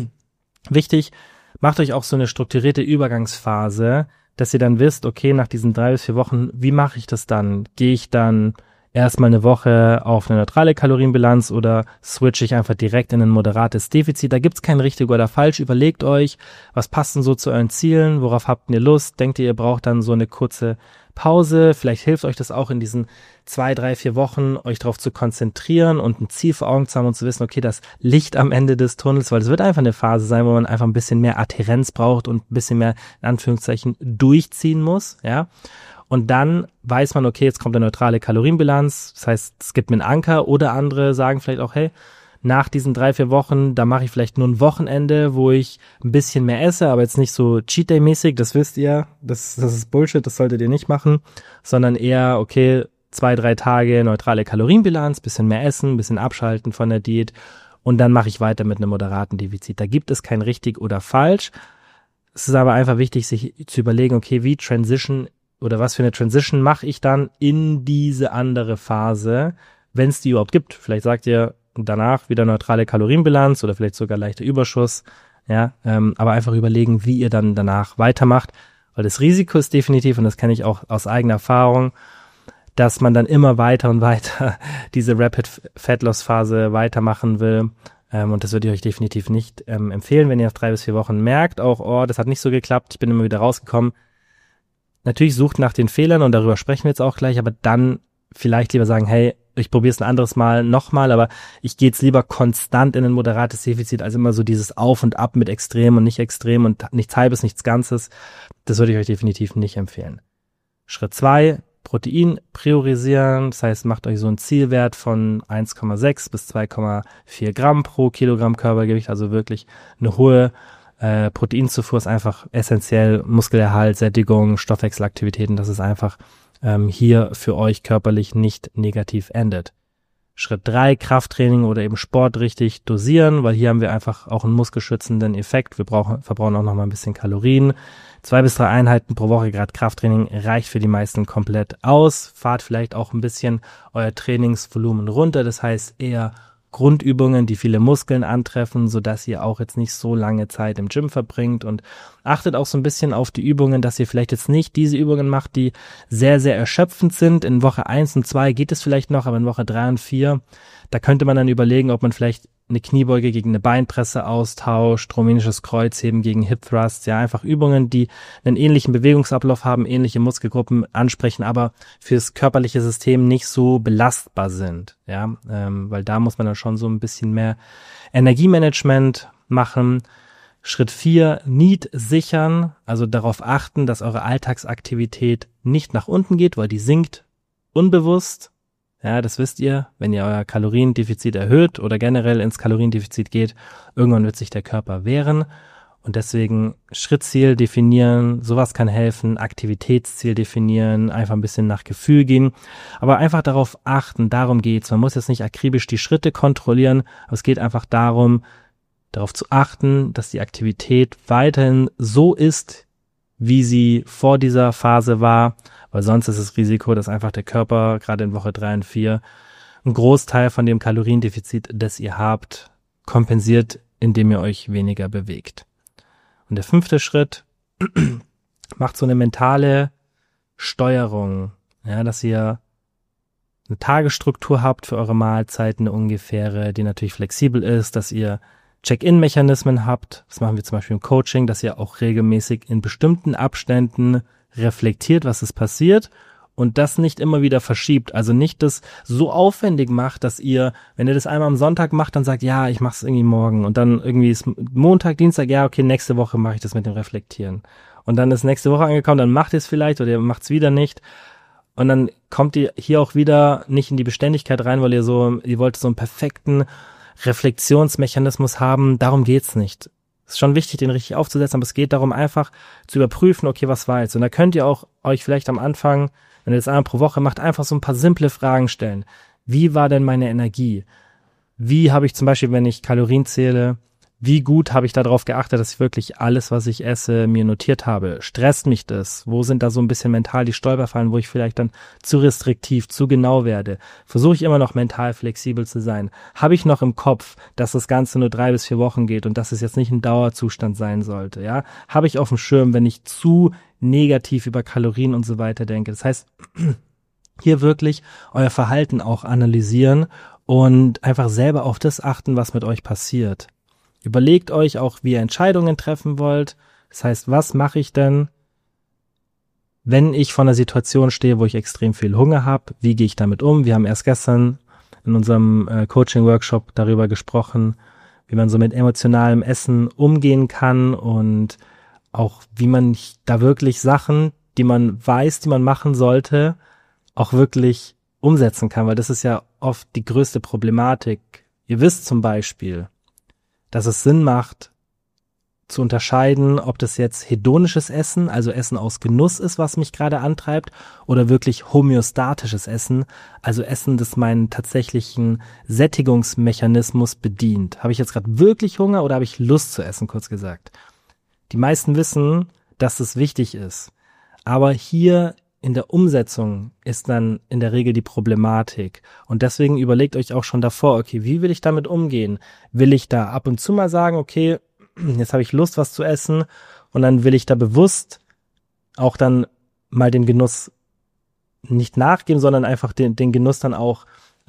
Wichtig, macht euch auch so eine strukturierte Übergangsphase, dass ihr dann wisst, okay, nach diesen 3 bis 4 Wochen, wie mache ich das dann? Gehe ich dann erstmal eine Woche auf eine neutrale Kalorienbilanz oder switche ich einfach direkt in ein moderates Defizit? Da gibt's kein richtig oder falsch. Überlegt euch, was passt denn so zu euren Zielen? Worauf habt ihr Lust? Denkt ihr braucht dann so eine kurze Pause? Vielleicht hilft euch das auch in diesen 2, 3, 4 Wochen, euch darauf zu konzentrieren und ein Ziel vor Augen zu haben und zu wissen, okay, das Licht am Ende des Tunnels, weil es wird einfach eine Phase sein, wo man einfach ein bisschen mehr Adhärenz braucht und ein bisschen mehr, in Anführungszeichen, durchziehen muss, ja. Und dann weiß man, okay, jetzt kommt eine neutrale Kalorienbilanz, das heißt, es gibt mir einen Anker, oder andere sagen vielleicht auch, hey, nach diesen 3, 4 Wochen, da mache ich vielleicht nur ein Wochenende, wo ich ein bisschen mehr esse, aber jetzt nicht so Cheat Day mäßig, das wisst ihr, das ist Bullshit, das solltet ihr nicht machen, sondern eher, okay, 2, 3 Tage neutrale Kalorienbilanz, bisschen mehr essen, bisschen abschalten von der Diät und dann mache ich weiter mit einem moderaten Defizit. Da gibt es kein richtig oder falsch. Es ist aber einfach wichtig, sich zu überlegen, okay, wie Transition oder was für eine Transition mache ich dann in diese andere Phase, wenn es die überhaupt gibt. Vielleicht sagt ihr danach wieder neutrale Kalorienbilanz oder vielleicht sogar leichter Überschuss, ja, aber einfach überlegen, wie ihr dann danach weitermacht, weil das Risiko ist definitiv, und das kenne ich auch aus eigener Erfahrung, dass man dann immer weiter und weiter diese Rapid Fat Loss Phase weitermachen will, und das würde ich euch definitiv nicht empfehlen, wenn ihr nach 3 bis 4 Wochen merkt, auch, oh, das hat nicht so geklappt, ich bin immer wieder rausgekommen. Natürlich sucht nach den Fehlern und darüber sprechen wir jetzt auch gleich, aber dann vielleicht lieber sagen, hey, ich probiere es ein anderes Mal nochmal, aber ich gehe jetzt lieber konstant in ein moderates Defizit, als immer so dieses Auf und Ab mit extrem und nicht extrem und nichts Halbes, nichts Ganzes. Das würde ich euch definitiv nicht empfehlen. Schritt 2, Protein priorisieren, das heißt, macht euch so einen Zielwert von 1,6 bis 2,4 Gramm pro Kilogramm Körpergewicht, also wirklich eine hohe Proteinzufuhr ist einfach essentiell, Muskelerhalt, Sättigung, Stoffwechselaktivitäten, dass es einfach hier für euch körperlich nicht negativ endet. Schritt 3, Krafttraining oder eben Sport richtig dosieren, weil hier haben wir einfach auch einen muskelschützenden Effekt. Wir verbrauchen auch nochmal ein bisschen Kalorien. 2 bis 3 Einheiten pro Woche, gerade Krafttraining, reicht für die meisten komplett aus. Fahrt vielleicht auch ein bisschen euer Trainingsvolumen runter, das heißt eher Grundübungen, die viele Muskeln antreffen, sodass ihr auch jetzt nicht so lange Zeit im Gym verbringt, und achtet auch so ein bisschen auf die Übungen, dass ihr vielleicht jetzt nicht diese Übungen macht, die sehr, sehr erschöpfend sind. In Woche 1 und 2 geht es vielleicht noch, aber in Woche 3 und 4, da könnte man dann überlegen, ob man vielleicht eine Kniebeuge gegen eine Beinpresse austauscht, rumänisches Kreuzheben gegen Hip Thrusts, ja, einfach Übungen, die einen ähnlichen Bewegungsablauf haben, ähnliche Muskelgruppen ansprechen, aber fürs körperliche System nicht so belastbar sind, ja, weil da muss man dann schon so ein bisschen mehr Energiemanagement machen. Schritt 4, Need sichern, also darauf achten, dass eure Alltagsaktivität nicht nach unten geht, weil die sinkt unbewusst. Ja, das wisst ihr, wenn ihr euer Kaloriendefizit erhöht oder generell ins Kaloriendefizit geht, irgendwann wird sich der Körper wehren, und deswegen Schrittziel definieren, sowas kann helfen, Aktivitätsziel definieren, einfach ein bisschen nach Gefühl gehen, aber einfach darauf achten, darum geht's. Man muss jetzt nicht akribisch die Schritte kontrollieren, aber es geht einfach darum, darauf zu achten, dass die Aktivität weiterhin so ist, wie sie vor dieser Phase war, weil sonst ist das Risiko, dass einfach der Körper gerade in Woche 3 und 4 einen Großteil von dem Kaloriendefizit, das ihr habt, kompensiert, indem ihr euch weniger bewegt. Und der 5. Schritt, macht so eine mentale Steuerung, ja, dass ihr eine Tagesstruktur habt für eure Mahlzeiten, eine ungefähre, die natürlich flexibel ist, dass ihr Check-in-Mechanismen habt, das machen wir zum Beispiel im Coaching, dass ihr auch regelmäßig in bestimmten Abständen reflektiert, was ist passiert und das nicht immer wieder verschiebt, also nicht das so aufwendig macht, dass ihr, wenn ihr das einmal am Sonntag macht, dann sagt, ja, ich mach's irgendwie morgen und dann irgendwie ist Montag, Dienstag, ja, okay, nächste Woche mache ich das mit dem Reflektieren und dann ist nächste Woche angekommen, dann macht ihr es vielleicht oder ihr macht's wieder nicht. Und dann kommt ihr hier auch wieder nicht in die Beständigkeit rein, weil ihr wollt so einen perfekten Reflexionsmechanismus haben. Darum geht's nicht. Es ist schon wichtig, den richtig aufzusetzen, aber es geht darum, einfach zu überprüfen, okay, was war jetzt? Und da könnt ihr auch euch vielleicht am Anfang, wenn ihr das einmal pro Woche macht, einfach so ein paar simple Fragen stellen. Wie war denn meine Energie? Wie habe ich zum Beispiel, wenn ich Kalorien zähle, wie gut habe ich darauf geachtet, dass ich wirklich alles, was ich esse, mir notiert habe? Stresst mich das? Wo sind da so ein bisschen mental die Stolperfallen, wo ich vielleicht dann zu restriktiv, zu genau werde? Versuche ich immer noch mental flexibel zu sein? Habe ich noch im Kopf, dass das Ganze nur 3 bis 4 Wochen geht und dass es jetzt nicht ein Dauerzustand sein sollte? Ja, habe ich auf dem Schirm, wenn ich zu negativ über Kalorien und so weiter denke? Das heißt, hier wirklich euer Verhalten auch analysieren und einfach selber auf das achten, was mit euch passiert. Überlegt euch auch, wie ihr Entscheidungen treffen wollt. Das heißt, was mache ich denn, wenn ich vor einer Situation stehe, wo ich extrem viel Hunger habe? Wie gehe ich damit um? Wir haben erst gestern in unserem Coaching-Workshop darüber gesprochen, wie man so mit emotionalem Essen umgehen kann und auch wie man da wirklich Sachen, die man weiß, die man machen sollte, auch wirklich umsetzen kann, weil das ist ja oft die größte Problematik. Ihr wisst zum Beispiel, dass es Sinn macht, zu unterscheiden, ob das jetzt hedonisches Essen, also Essen aus Genuss ist, was mich gerade antreibt, oder wirklich homöostatisches Essen, also Essen, das meinen tatsächlichen Sättigungsmechanismus bedient. Habe ich jetzt gerade wirklich Hunger oder habe ich Lust zu essen, kurz gesagt? Die meisten wissen, dass es wichtig ist, aber hier in der Umsetzung ist dann in der Regel die Problematik. Und deswegen überlegt euch auch schon davor, okay, wie will ich damit umgehen? Will ich da ab und zu mal sagen, okay, jetzt habe ich Lust, was zu essen, und dann will ich da bewusst auch dann mal dem Genuss nicht nachgeben, sondern einfach den Genuss dann auch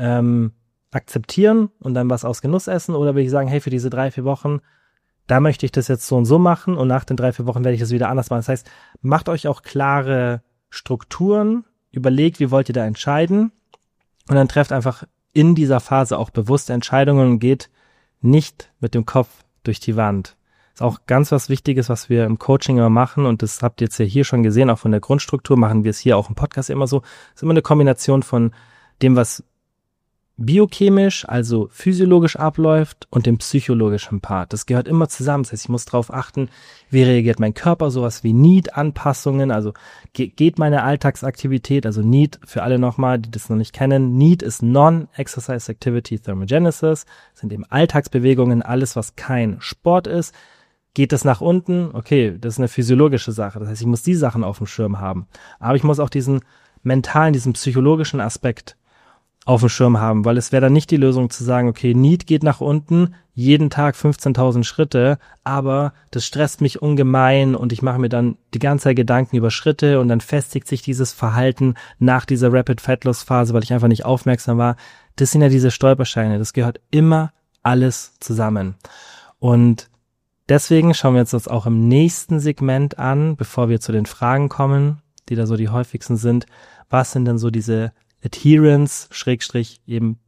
akzeptieren und dann was aus Genuss essen? Oder will ich sagen, hey, für diese 3, 4 Wochen, da möchte ich das jetzt so und so machen und nach den 3, 4 Wochen werde ich das wieder anders machen. Das heißt, macht euch auch klare Strukturen, überlegt, wie wollt ihr da entscheiden, und dann trefft einfach in dieser Phase auch bewusste Entscheidungen und geht nicht mit dem Kopf durch die Wand. Ist auch ganz was Wichtiges, was wir im Coaching immer machen, und das habt ihr jetzt ja hier schon gesehen, auch von der Grundstruktur machen wir es hier auch im Podcast immer so. Es ist immer eine Kombination von dem, was biochemisch, also physiologisch abläuft, und dem psychologischen Part. Das gehört immer zusammen. Das heißt, ich muss darauf achten, wie reagiert mein Körper, sowas wie NEAT-Anpassungen, also geht meine Alltagsaktivität, also NEAT für alle nochmal, die das noch nicht kennen. NEAT ist Non-Exercise Activity Thermogenesis, das sind eben Alltagsbewegungen, alles, was kein Sport ist. Geht das nach unten? Okay, das ist eine physiologische Sache. Das heißt, ich muss die Sachen auf dem Schirm haben. Aber ich muss auch diesen mentalen, diesen psychologischen Aspekt auf dem Schirm haben, weil es wäre dann nicht die Lösung zu sagen, okay, NEAT geht nach unten, jeden Tag 15.000 Schritte, aber das stresst mich ungemein und ich mache mir dann die ganze Zeit Gedanken über Schritte, und dann festigt sich dieses Verhalten nach dieser Rapid Fat Loss Phase, weil ich einfach nicht aufmerksam war. Das sind ja diese Stolpersteine, das gehört immer alles zusammen. Und deswegen schauen wir uns das auch im nächsten Segment an, bevor wir zu den Fragen kommen, die da so die häufigsten sind. Was sind denn so diese Adherence, eben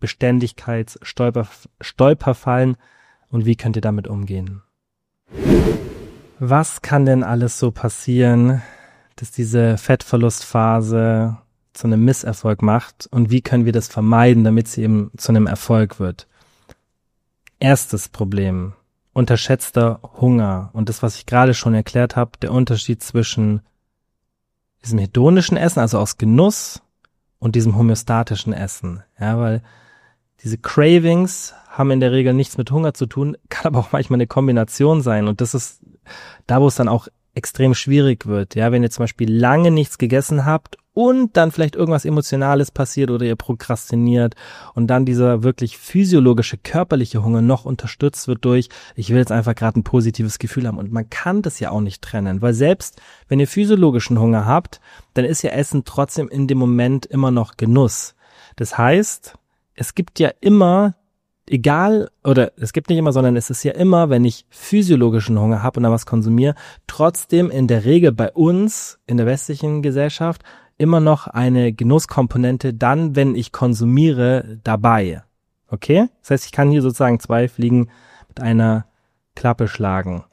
Beständigkeits-Stolperfallen, und wie könnt ihr damit umgehen? Was kann denn alles so passieren, dass diese Fettverlustphase zu einem Misserfolg macht, und wie können wir das vermeiden, damit sie eben zu einem Erfolg wird? Erstes Problem: unterschätzter Hunger. Und das, was ich gerade schon erklärt habe, der Unterschied zwischen diesem hedonischen Essen, also aus Genuss, und diesem homöostatischen Essen. Ja, weil Diese Cravings haben in der Regel nichts mit Hunger zu tun, kann aber auch manchmal eine Kombination sein. Und das ist da, wo es dann auch extrem schwierig wird. Ja, wenn ihr zum Beispiel lange nichts gegessen habt und dann vielleicht irgendwas Emotionales passiert oder ihr prokrastiniert und dann dieser wirklich physiologische, körperliche Hunger noch unterstützt wird durch, ich will jetzt einfach gerade ein positives Gefühl haben. Und man kann das ja auch nicht trennen, weil selbst wenn ihr physiologischen Hunger habt, dann ist ja Essen trotzdem in dem Moment immer noch Genuss. Das heißt, es gibt ja immer, es gibt nicht immer, sondern es ist ja immer, wenn ich physiologischen Hunger habe und dann was konsumiere, trotzdem in der Regel bei uns in der westlichen Gesellschaft immer noch eine Genusskomponente dann, wenn ich konsumiere, dabei. Okay? Das heißt, ich kann hier sozusagen 2 Fliegen mit einer Klappe schlagen.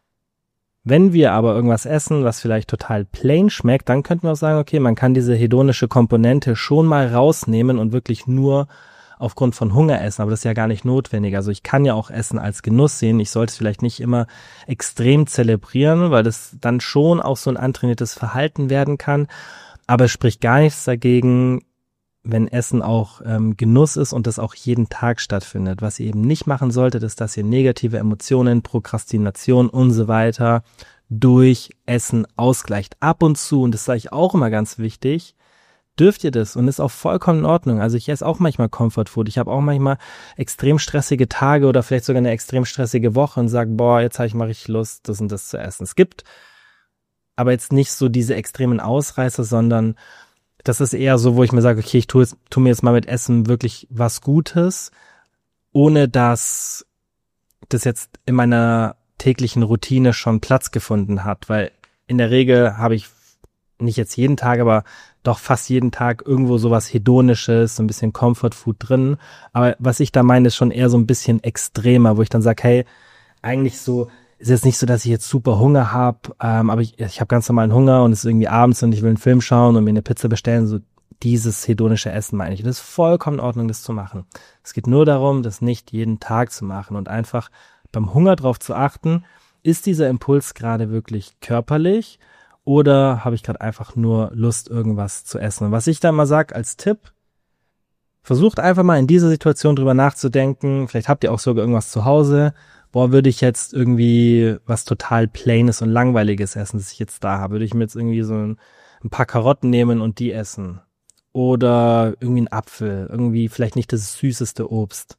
Wenn wir aber irgendwas essen, was vielleicht total plain schmeckt, dann könnten wir auch sagen, okay, man kann diese hedonische Komponente schon mal rausnehmen und wirklich nur aufgrund von Hunger essen, aber das ist ja gar nicht notwendig. Also ich kann ja auch Essen als Genuss sehen. Ich sollte es vielleicht nicht immer extrem zelebrieren, weil das dann schon auch so ein antrainiertes Verhalten werden kann. Aber es spricht gar nichts dagegen, wenn Essen auch Genuss ist und das auch jeden Tag stattfindet. Was ihr eben nicht machen solltet, ist, dass ihr negative Emotionen, Prokrastination und so weiter durch Essen ausgleicht. Ab und zu, und das sage ich auch immer ganz wichtig, dürft ihr das und ist auch vollkommen in Ordnung. Also ich esse auch manchmal Comfort Food. Ich habe auch manchmal extrem stressige Tage oder vielleicht sogar eine extrem stressige Woche und sage, boah, jetzt habe ich mal richtig Lust, das und das zu essen. Es gibt aber jetzt nicht so diese extremen Ausreißer, sondern das ist eher so, wo ich mir sage, okay, ich tu mir jetzt mal mit Essen wirklich was Gutes, ohne dass das jetzt in meiner täglichen Routine schon Platz gefunden hat, weil in der Regel habe ich nicht jetzt jeden Tag, aber doch fast jeden Tag irgendwo sowas Hedonisches, so ein bisschen Comfort Food drin. Aber was ich da meine, ist schon eher so ein bisschen extremer, wo ich dann sage, hey, eigentlich so, ist jetzt nicht so, dass ich jetzt super Hunger habe, aber ich habe ganz normalen Hunger und es ist irgendwie abends und ich will einen Film schauen und mir eine Pizza bestellen, so dieses hedonische Essen meine ich. Und das ist vollkommen in Ordnung, das zu machen. Es geht nur darum, das nicht jeden Tag zu machen und einfach beim Hunger drauf zu achten, ist dieser Impuls gerade wirklich körperlich oder habe ich gerade einfach nur Lust, irgendwas zu essen? Und was ich da mal sage als Tipp, versucht einfach mal in dieser Situation drüber nachzudenken, vielleicht habt ihr auch sogar irgendwas zu Hause, würde ich jetzt irgendwie was total Plaines und Langweiliges essen, das ich jetzt da habe? Würde ich mir jetzt irgendwie so ein paar Karotten nehmen und die essen? Oder irgendwie einen Apfel, irgendwie vielleicht nicht das süßeste Obst?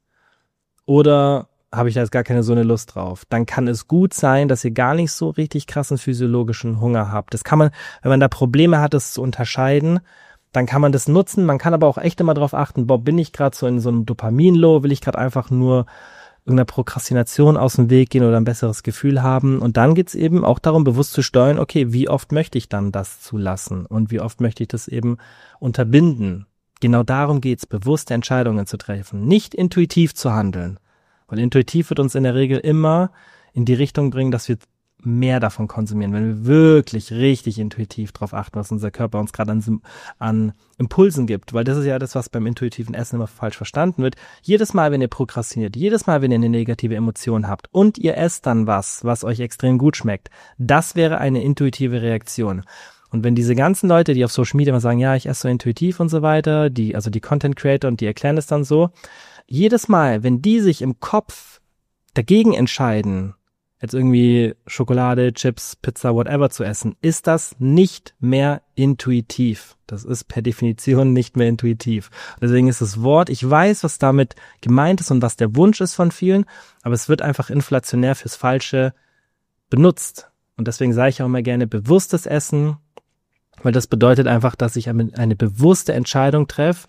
Oder habe ich da jetzt gar keine so eine Lust drauf? Dann kann es gut sein, dass ihr gar nicht so richtig krassen physiologischen Hunger habt. Das kann man, wenn man da Probleme hat, das zu unterscheiden, dann kann man das nutzen. Man kann aber auch echt immer darauf achten, bin ich gerade so in so einem Dopamin-Low, will ich gerade einfach nur irgendeiner Prokrastination aus dem Weg gehen oder ein besseres Gefühl haben. Und dann geht's eben auch darum, bewusst zu steuern, okay, wie oft möchte ich dann das zulassen und wie oft möchte ich das eben unterbinden. Genau darum geht's, bewusste Entscheidungen zu treffen, nicht intuitiv zu handeln. Weil intuitiv wird uns in der Regel immer in die Richtung bringen, dass wir mehr davon konsumieren, wenn wir wirklich richtig intuitiv darauf achten, was unser Körper uns gerade an Impulsen gibt, weil das ist ja das, was beim intuitiven Essen immer falsch verstanden wird. Jedes Mal, wenn ihr prokrastiniert, jedes Mal, wenn ihr eine negative Emotion habt und ihr esst dann was euch extrem gut schmeckt, das wäre eine intuitive Reaktion. Und wenn diese ganzen Leute, die auf Social Media immer sagen, ja, ich esse so intuitiv und so weiter, die Content Creator und die erklären es dann so, jedes Mal, wenn die sich im Kopf dagegen entscheiden, jetzt irgendwie Schokolade, Chips, Pizza, whatever zu essen, ist das nicht mehr intuitiv. Das ist per Definition nicht mehr intuitiv. Deswegen ist das Wort, ich weiß, was damit gemeint ist und was der Wunsch ist von vielen, aber es wird einfach inflationär fürs Falsche benutzt. Und deswegen sage ich auch immer gerne bewusstes Essen, weil das bedeutet einfach, dass ich eine bewusste Entscheidung treffe.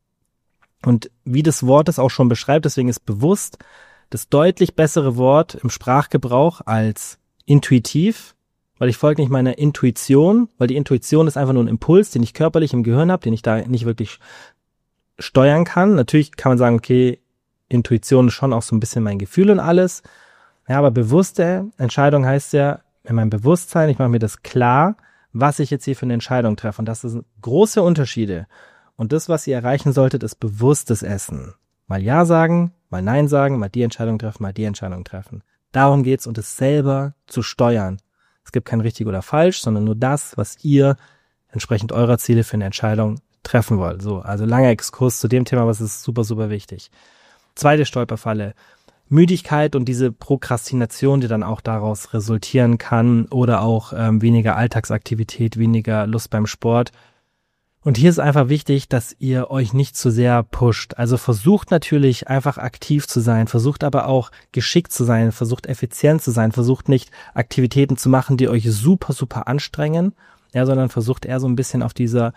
Und wie das Wort es auch schon beschreibt, deswegen ist bewusst das deutlich bessere Wort im Sprachgebrauch als intuitiv, weil ich folge nicht meiner Intuition, weil die Intuition ist einfach nur ein Impuls, den ich körperlich im Gehirn habe, den ich da nicht wirklich steuern kann. Natürlich kann man sagen, okay, Intuition ist schon auch so ein bisschen mein Gefühl und alles. Ja, aber bewusste Entscheidung heißt ja, in meinem Bewusstsein, ich mache mir das klar, was ich jetzt hier für eine Entscheidung treffe. Und das sind große Unterschiede. Und das, was ihr erreichen solltet, ist bewusstes Essen. Mal Ja sagen, mal Nein sagen, mal die Entscheidung treffen, mal die Entscheidung treffen. Darum geht's und es selber zu steuern. Es gibt kein richtig oder falsch, sondern nur das, was ihr entsprechend eurer Ziele für eine Entscheidung treffen wollt. So, also langer Exkurs zu dem Thema, aber es ist super, super wichtig. Zweite Stolperfalle. Müdigkeit und diese Prokrastination, die dann auch daraus resultieren kann oder auch weniger Alltagsaktivität, weniger Lust beim Sport. Und hier ist einfach wichtig, dass ihr euch nicht zu sehr pusht. Also versucht natürlich einfach aktiv zu sein, versucht aber auch geschickt zu sein, versucht effizient zu sein, versucht nicht Aktivitäten zu machen, die euch super, super anstrengen, ja, sondern versucht eher so ein bisschen auf dieser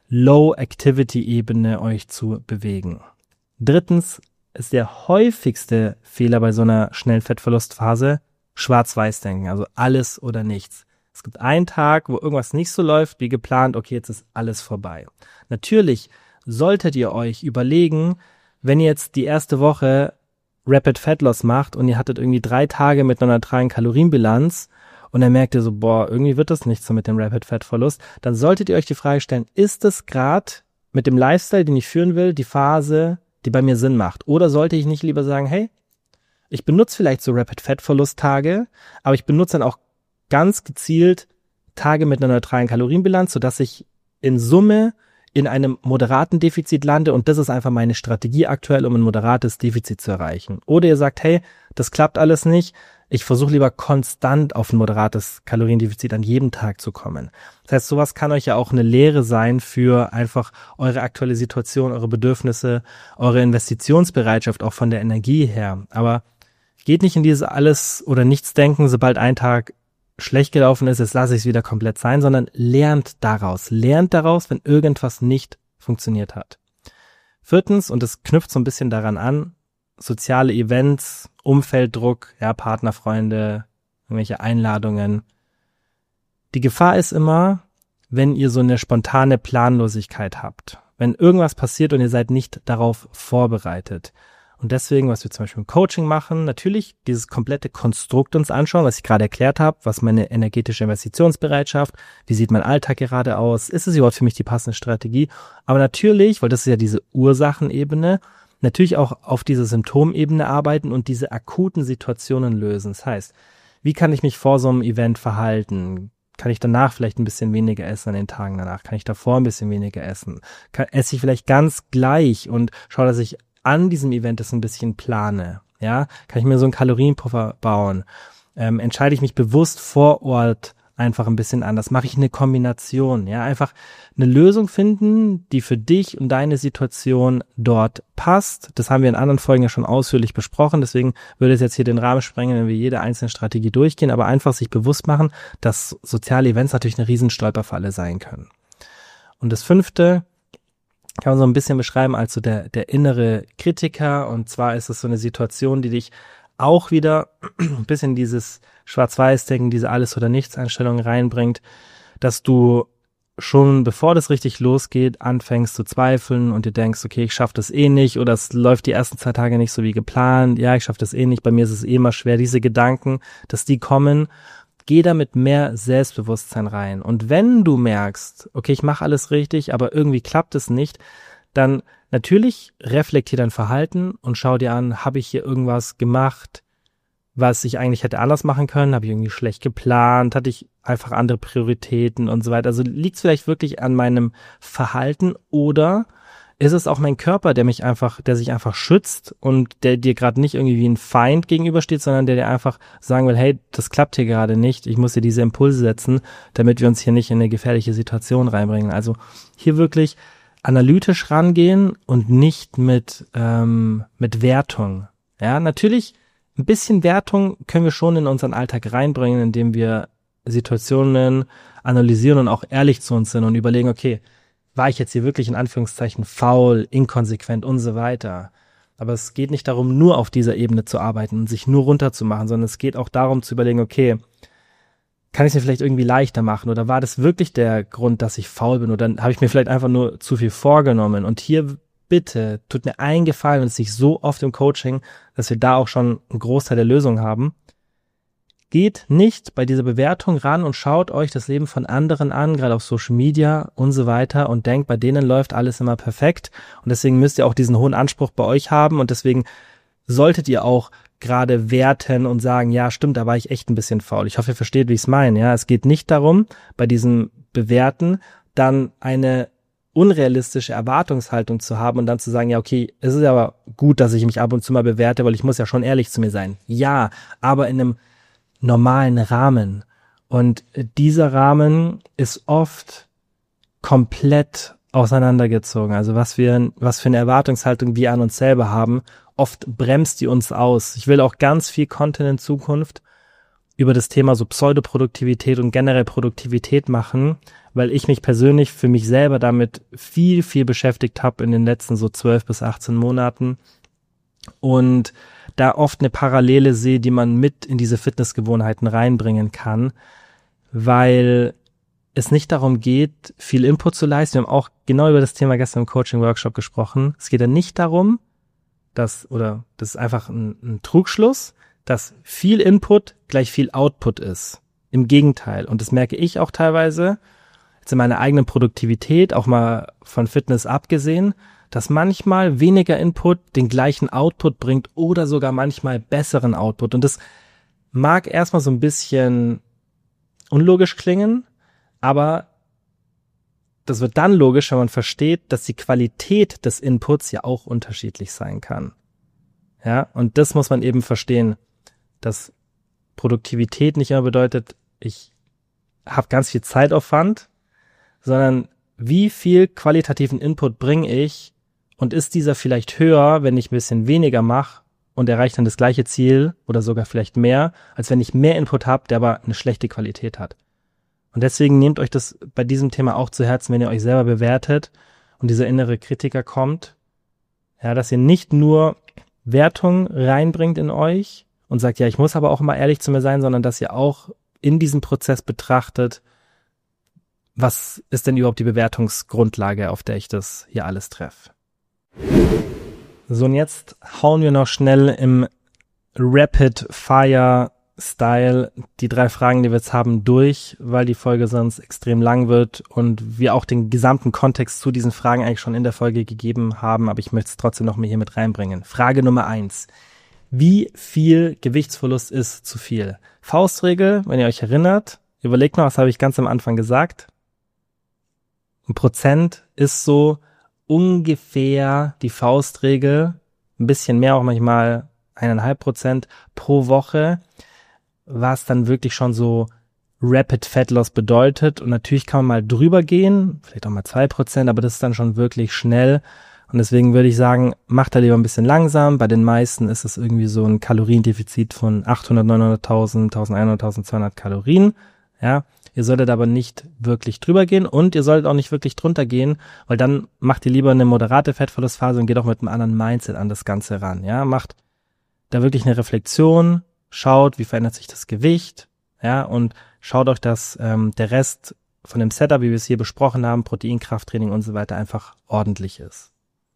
Low-Activity-Ebene euch zu bewegen. Drittens ist der häufigste Fehler bei so einer schnellen Fettverlustphase Schwarz-Weiß-Denken, also alles oder nichts. Es gibt einen Tag, wo irgendwas nicht so läuft wie geplant, okay, jetzt ist alles vorbei. Natürlich solltet ihr euch überlegen, wenn ihr jetzt die erste Woche Rapid Fat Loss macht und ihr hattet irgendwie 3 Tage mit einer neutralen Kalorienbilanz und dann merkt ihr so, irgendwie wird das nichts so mit dem Rapid Fat Verlust, dann solltet ihr euch die Frage stellen, ist es gerade mit dem Lifestyle, den ich führen will, die Phase, die bei mir Sinn macht? Oder sollte ich nicht lieber sagen, hey, ich benutze vielleicht so Rapid-Fat-Verlust-Tage, aber ich benutze dann auch ganz gezielt Tage mit einer neutralen Kalorienbilanz, sodass ich in Summe in einem moderaten Defizit lande und das ist einfach meine Strategie aktuell, um ein moderates Defizit zu erreichen. Oder ihr sagt, hey, das klappt alles nicht, ich versuche lieber konstant auf ein moderates Kaloriendefizit an jedem Tag zu kommen. Das heißt, sowas kann euch ja auch eine Lehre sein für einfach eure aktuelle Situation, eure Bedürfnisse, eure Investitionsbereitschaft auch von der Energie her. Aber geht nicht in dieses Alles- oder Nichts-Denken, sobald ein Tag schlecht gelaufen ist, jetzt lasse ich es wieder komplett sein, sondern lernt daraus, wenn irgendwas nicht funktioniert hat. Viertens, und das knüpft so ein bisschen daran an, soziale Events, Umfelddruck, ja, Partner, Freunde, irgendwelche Einladungen. Die Gefahr ist immer, wenn ihr so eine spontane Planlosigkeit habt, wenn irgendwas passiert und ihr seid nicht darauf vorbereitet. Und deswegen, was wir zum Beispiel im Coaching machen, natürlich dieses komplette Konstrukt uns anschauen, was ich gerade erklärt habe, was meine energetische Investitionsbereitschaft, wie sieht mein Alltag gerade aus, ist es überhaupt für mich die passende Strategie, aber natürlich, weil das ist ja diese Ursachenebene, natürlich auch auf diese Symptomebene arbeiten und diese akuten Situationen lösen. Das heißt, wie kann ich mich vor so einem Event verhalten? Kann ich danach vielleicht ein bisschen weniger essen an den Tagen danach? Kann ich davor ein bisschen weniger essen? Esse ich vielleicht ganz gleich und schaue, dass ich an diesem Event das ein bisschen plane? Ja, kann ich mir so einen Kalorienpuffer bauen? Entscheide ich mich bewusst vor Ort einfach ein bisschen anders? Mache ich eine Kombination? Ja, einfach eine Lösung finden, die für dich und deine Situation dort passt. Das haben wir in anderen Folgen ja schon ausführlich besprochen. Deswegen würde es jetzt hier den Rahmen sprengen, wenn wir jede einzelne Strategie durchgehen, aber einfach sich bewusst machen, dass soziale Events natürlich eine riesen Stolperfalle sein können. Und das 5. kann man so ein bisschen beschreiben als so der innere Kritiker. Und zwar ist es so eine Situation, die dich auch wieder ein bisschen dieses Schwarz-Weiß-Denken, diese Alles-oder-Nichts-Einstellung reinbringt, dass du schon, bevor das richtig losgeht, anfängst zu zweifeln und dir denkst, okay, ich schaffe das eh nicht oder es läuft die ersten 2 Tage nicht so wie geplant, ja, ich schaffe das eh nicht, bei mir ist es eh immer schwer, diese Gedanken, dass die kommen, geh da mit mehr Selbstbewusstsein rein. Und wenn du merkst, okay, ich mache alles richtig, aber irgendwie klappt es nicht, dann natürlich reflektier dein Verhalten und schau dir an, habe ich hier irgendwas gemacht, was ich eigentlich hätte anders machen können? Habe ich irgendwie schlecht geplant? Hatte ich einfach andere Prioritäten und so weiter? Also liegt es vielleicht wirklich an meinem Verhalten oder ist es auch mein Körper, der sich einfach schützt und der dir gerade nicht irgendwie wie ein Feind gegenübersteht, sondern der dir einfach sagen will, hey, das klappt hier gerade nicht, ich muss dir diese Impulse setzen, damit wir uns hier nicht in eine gefährliche Situation reinbringen. Also hier wirklich analytisch rangehen und nicht mit Wertung. Ja, natürlich ein bisschen Wertung können wir schon in unseren Alltag reinbringen, indem wir Situationen analysieren und auch ehrlich zu uns sind und überlegen, okay, war ich jetzt hier wirklich in Anführungszeichen faul, inkonsequent und so weiter. Aber es geht nicht darum, nur auf dieser Ebene zu arbeiten und sich nur runterzumachen, sondern es geht auch darum zu überlegen, okay, kann ich es mir vielleicht irgendwie leichter machen oder war das wirklich der Grund, dass ich faul bin oder habe ich mir vielleicht einfach nur zu viel vorgenommen? Und hier bitte, tut mir einen Gefallen, und es ist so oft im Coaching, dass wir da auch schon einen Großteil der Lösung haben. Geht nicht bei dieser Bewertung ran und schaut euch das Leben von anderen an, gerade auf Social Media und so weiter und denkt, bei denen läuft alles immer perfekt und deswegen müsst ihr auch diesen hohen Anspruch bei euch haben und deswegen solltet ihr auch gerade werten und sagen, ja stimmt, da war ich echt ein bisschen faul. Ich hoffe, ihr versteht, wie ich es meine. Ja, es geht nicht darum, bei diesem Bewerten dann eine unrealistische Erwartungshaltung zu haben und dann zu sagen, ja okay, es ist aber gut, dass ich mich ab und zu mal bewerte, weil ich muss ja schon ehrlich zu mir sein. Ja, aber in einem normalen Rahmen. Und dieser Rahmen ist oft komplett auseinandergezogen. Also was für eine Erwartungshaltung wir an uns selber haben, oft bremst die uns aus. Ich will auch ganz viel Content in Zukunft über das Thema so Pseudoproduktivität und generell Produktivität machen, weil ich mich persönlich für mich selber damit viel, viel beschäftigt habe in den letzten so 12 bis 18 Monaten und da oft eine Parallele sehe, die man mit in diese Fitnessgewohnheiten reinbringen kann, weil es nicht darum geht, viel Input zu leisten. Wir haben auch genau über das Thema gestern im Coaching-Workshop gesprochen. Es geht ja nicht darum, das ist einfach ein Trugschluss, dass viel Input gleich viel Output ist. Im Gegenteil. Und das merke ich auch teilweise, jetzt in meiner eigenen Produktivität, auch mal von Fitness abgesehen, dass manchmal weniger Input den gleichen Output bringt oder sogar manchmal besseren Output. Und das mag erstmal so ein bisschen unlogisch klingen, aber das wird dann logisch, wenn man versteht, dass die Qualität des Inputs ja auch unterschiedlich sein kann. Ja, und das muss man eben verstehen, dass Produktivität nicht immer bedeutet, ich habe ganz viel Zeitaufwand, sondern wie viel qualitativen Input bringe ich und ist dieser vielleicht höher, wenn ich ein bisschen weniger mache und erreiche dann das gleiche Ziel oder sogar vielleicht mehr, als wenn ich mehr Input habe, der aber eine schlechte Qualität hat. Und deswegen nehmt euch das bei diesem Thema auch zu Herzen, wenn ihr euch selber bewertet und dieser innere Kritiker kommt, ja, dass ihr nicht nur Wertung reinbringt in euch und sagt, ja, ich muss aber auch immer ehrlich zu mir sein, sondern dass ihr auch in diesem Prozess betrachtet, was ist denn überhaupt die Bewertungsgrundlage, auf der ich das hier alles treffe. So, und jetzt hauen wir noch schnell im Rapid-Fire-Style die 3 Fragen, die wir jetzt haben, durch, weil die Folge sonst extrem lang wird und wir auch den gesamten Kontext zu diesen Fragen eigentlich schon in der Folge gegeben haben, aber ich möchte es trotzdem noch mal hier mit reinbringen. Frage Nummer 1. Wie viel Gewichtsverlust ist zu viel? Faustregel, wenn ihr euch erinnert, überlegt mal, was habe ich ganz am Anfang gesagt? 1% ist so ungefähr die Faustregel, ein bisschen mehr, auch manchmal 1,5% pro Woche, was dann wirklich schon so Rapid Fat Loss bedeutet. Und natürlich kann man mal drüber gehen, vielleicht auch mal 2%, aber das ist dann schon wirklich schnell. Und deswegen würde ich sagen, macht da lieber ein bisschen langsam. Bei den meisten ist es irgendwie so ein Kaloriendefizit von 800, 900.000, 1100, 1200 Kalorien. Ja, ihr solltet aber nicht wirklich drüber gehen und ihr solltet auch nicht wirklich drunter gehen, weil dann macht ihr lieber eine moderate Fettverlustphase und geht auch mit einem anderen Mindset an das Ganze ran. Ja, macht da wirklich eine Reflexion, schaut, wie verändert sich das Gewicht, ja, und schaut euch, dass der Rest von dem Setup, wie wir es hier besprochen haben, Protein, Krafttraining und so weiter, einfach ordentlich ist.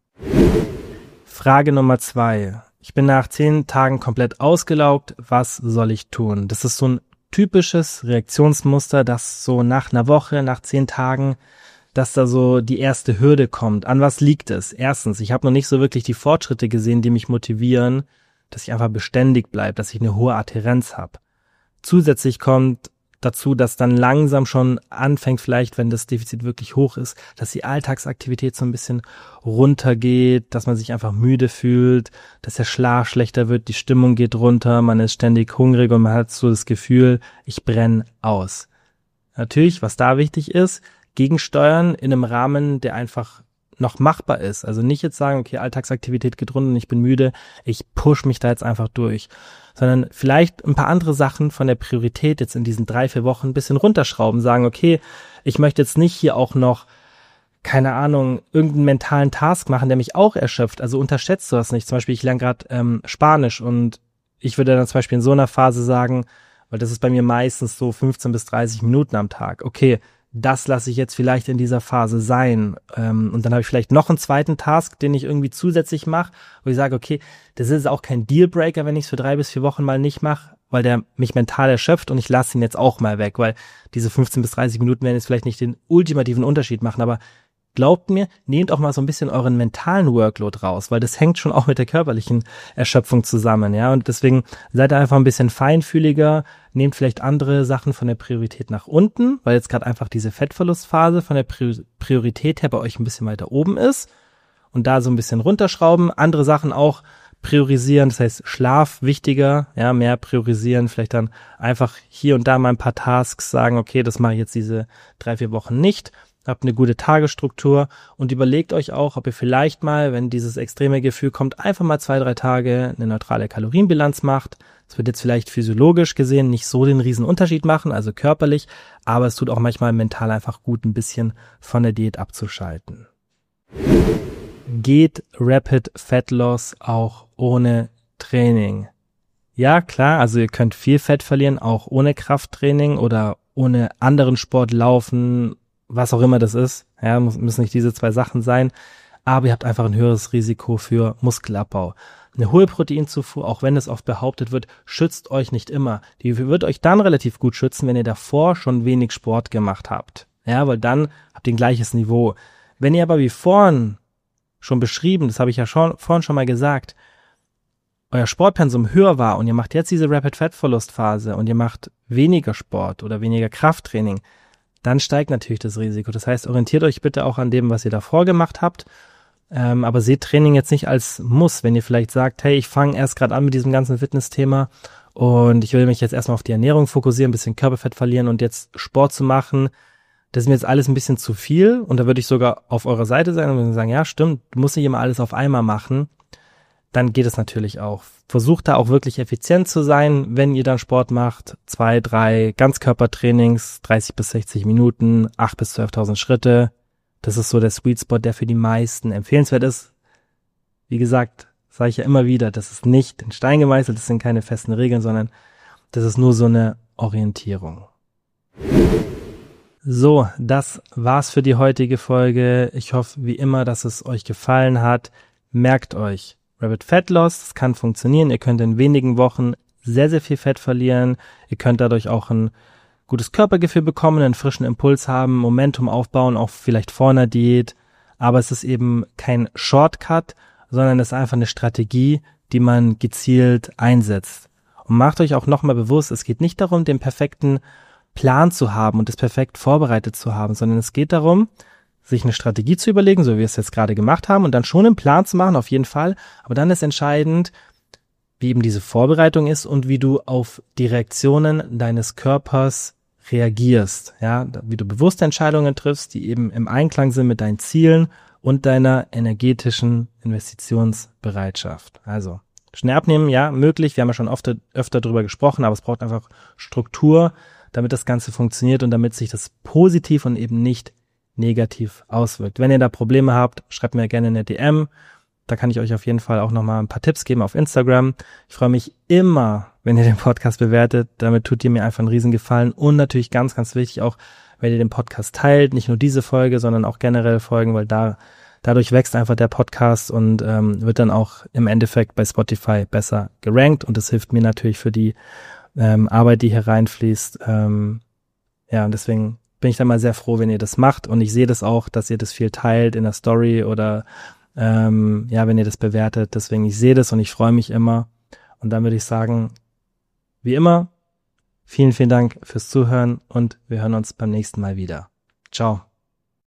Frage Nummer 2. Ich bin nach 10 Tagen komplett ausgelaugt. Was soll ich tun? Das ist so ein typisches Reaktionsmuster, dass so nach einer Woche, nach 10 Tagen, dass da so die erste Hürde kommt. An was liegt es? Erstens, ich habe noch nicht so wirklich die Fortschritte gesehen, die mich motivieren, dass ich einfach beständig bleibe, dass ich eine hohe Adhärenz habe. Zusätzlich kommt dazu, dass dann langsam schon anfängt, vielleicht, wenn das Defizit wirklich hoch ist, dass die Alltagsaktivität so ein bisschen runtergeht, dass man sich einfach müde fühlt, dass der Schlaf schlechter wird, die Stimmung geht runter, man ist ständig hungrig und man hat so das Gefühl, ich brenne aus. Natürlich, was da wichtig ist, gegensteuern in einem Rahmen, der einfach noch machbar ist. Also nicht jetzt sagen, okay, Alltagsaktivität geht runter und ich bin müde, ich push mich da jetzt einfach durch, sondern vielleicht ein paar andere Sachen von der Priorität jetzt in diesen 3-4 Wochen ein bisschen runterschrauben, sagen, okay, ich möchte jetzt nicht hier auch noch, keine Ahnung, irgendeinen mentalen Task machen, der mich auch erschöpft. Also unterschätzt du das nicht. Zum Beispiel, ich lerne gerade Spanisch und ich würde dann zum Beispiel in so einer Phase sagen, weil das ist bei mir meistens so 15 bis 30 Minuten am Tag. Okay, das lasse ich jetzt vielleicht in dieser Phase sein. Und dann habe ich vielleicht noch einen zweiten Task, den ich irgendwie zusätzlich mache, wo ich sage, okay, das ist auch kein Dealbreaker, wenn ich es für 3 bis 4 Wochen mal nicht mache, weil der mich mental erschöpft und ich lasse ihn jetzt auch mal weg, weil diese 15 bis 30 Minuten werden jetzt vielleicht nicht den ultimativen Unterschied machen, aber glaubt mir, nehmt auch mal so ein bisschen euren mentalen Workload raus, weil das hängt schon auch mit der körperlichen Erschöpfung zusammen, ja, und deswegen seid einfach ein bisschen feinfühliger, nehmt vielleicht andere Sachen von der Priorität nach unten, weil jetzt gerade einfach diese Fettverlustphase von der Priorität her bei euch ein bisschen weiter oben ist und da so ein bisschen runterschrauben, andere Sachen auch priorisieren, das heißt Schlaf wichtiger, ja, mehr priorisieren, vielleicht dann einfach hier und da mal ein paar Tasks sagen, okay, das mache ich jetzt diese 3-4 Wochen nicht, habt eine gute Tagesstruktur und überlegt euch auch, ob ihr vielleicht mal, wenn dieses extreme Gefühl kommt, einfach mal 2-3 Tage eine neutrale Kalorienbilanz macht. Das wird jetzt vielleicht physiologisch gesehen nicht so den riesen Unterschied machen, also körperlich, aber es tut auch manchmal mental einfach gut, ein bisschen von der Diät abzuschalten. Geht Rapid Fat Loss auch ohne Training? Ja, klar, also ihr könnt viel Fett verlieren, auch ohne Krafttraining oder ohne anderen Sport, Laufen, was auch immer das ist, ja, müssen nicht diese 2 Sachen sein, aber ihr habt einfach ein höheres Risiko für Muskelabbau. Eine hohe Proteinzufuhr, auch wenn es oft behauptet wird, schützt euch nicht immer. Die wird euch dann relativ gut schützen, wenn ihr davor schon wenig Sport gemacht habt. Ja, weil dann habt ihr ein gleiches Niveau. Wenn ihr aber wie vorhin schon beschrieben, das habe ich ja vorhin schon mal gesagt, euer Sportpensum höher war und ihr macht jetzt diese Rapid-Fett-Verlustphase und ihr macht weniger Sport oder weniger Krafttraining, dann steigt natürlich das Risiko. Das heißt, orientiert euch bitte auch an dem, was ihr davor gemacht habt, aber seht Training jetzt nicht als Muss. Wenn ihr vielleicht sagt, hey, ich fange erst gerade an mit diesem ganzen Fitness-Thema und ich will mich jetzt erstmal auf die Ernährung fokussieren, ein bisschen Körperfett verlieren und jetzt Sport zu machen, das ist mir jetzt alles ein bisschen zu viel und da würde ich sogar auf eurer Seite sein und würde sagen, ja, stimmt, du musst nicht immer alles auf einmal machen. Dann geht es natürlich auch. Versucht da auch wirklich effizient zu sein, wenn ihr dann Sport macht. 2, 3 Ganzkörpertrainings, 30 bis 60 Minuten, 8.000 bis 12.000 Schritte. Das ist so der Sweet Spot, der für die meisten empfehlenswert ist. Wie gesagt, sage ich ja immer wieder, das ist nicht in Stein gemeißelt, das sind keine festen Regeln, sondern das ist nur so eine Orientierung. So, das war's für die heutige Folge. Ich hoffe, wie immer, dass es euch gefallen hat. Merkt euch, Rapid Fat Loss, das kann funktionieren. Ihr könnt in wenigen Wochen sehr, sehr viel Fett verlieren. Ihr könnt dadurch auch ein gutes Körpergefühl bekommen, einen frischen Impuls haben, Momentum aufbauen, auch vielleicht vor einer Diät. Aber es ist eben kein Shortcut, sondern es ist einfach eine Strategie, die man gezielt einsetzt. Und macht euch auch nochmal bewusst, es geht nicht darum, den perfekten Plan zu haben und das perfekt vorbereitet zu haben, sondern es geht darum, sich eine Strategie zu überlegen, so wie wir es jetzt gerade gemacht haben und dann schon einen Plan zu machen, auf jeden Fall. Aber dann ist entscheidend, wie eben diese Vorbereitung ist und wie du auf die Reaktionen deines Körpers reagierst, ja, wie du bewusste Entscheidungen triffst, die eben im Einklang sind mit deinen Zielen und deiner energetischen Investitionsbereitschaft. Also, schnell abnehmen, ja, möglich, wir haben ja schon öfter drüber gesprochen, aber es braucht einfach Struktur, damit das Ganze funktioniert und damit sich das positiv und eben nicht negativ auswirkt. Wenn ihr da Probleme habt, schreibt mir gerne eine DM. Da kann ich euch auf jeden Fall auch nochmal ein paar Tipps geben auf Instagram. Ich freue mich immer, wenn ihr den Podcast bewertet. Damit tut ihr mir einfach einen Riesengefallen. Und natürlich ganz, ganz wichtig auch, wenn ihr den Podcast teilt. Nicht nur diese Folge, sondern auch generell Folgen, weil dadurch wächst einfach der Podcast und wird dann auch im Endeffekt bei Spotify besser gerankt. Und das hilft mir natürlich für die Arbeit, die hier reinfließt. Ja, und deswegen bin ich dann mal sehr froh, wenn ihr das macht. Und ich sehe das auch, dass ihr das viel teilt in der Story oder wenn ihr das bewertet. Deswegen, ich sehe das und ich freue mich immer. Und dann würde ich sagen, wie immer, vielen, vielen Dank fürs Zuhören und wir hören uns beim nächsten Mal wieder. Ciao.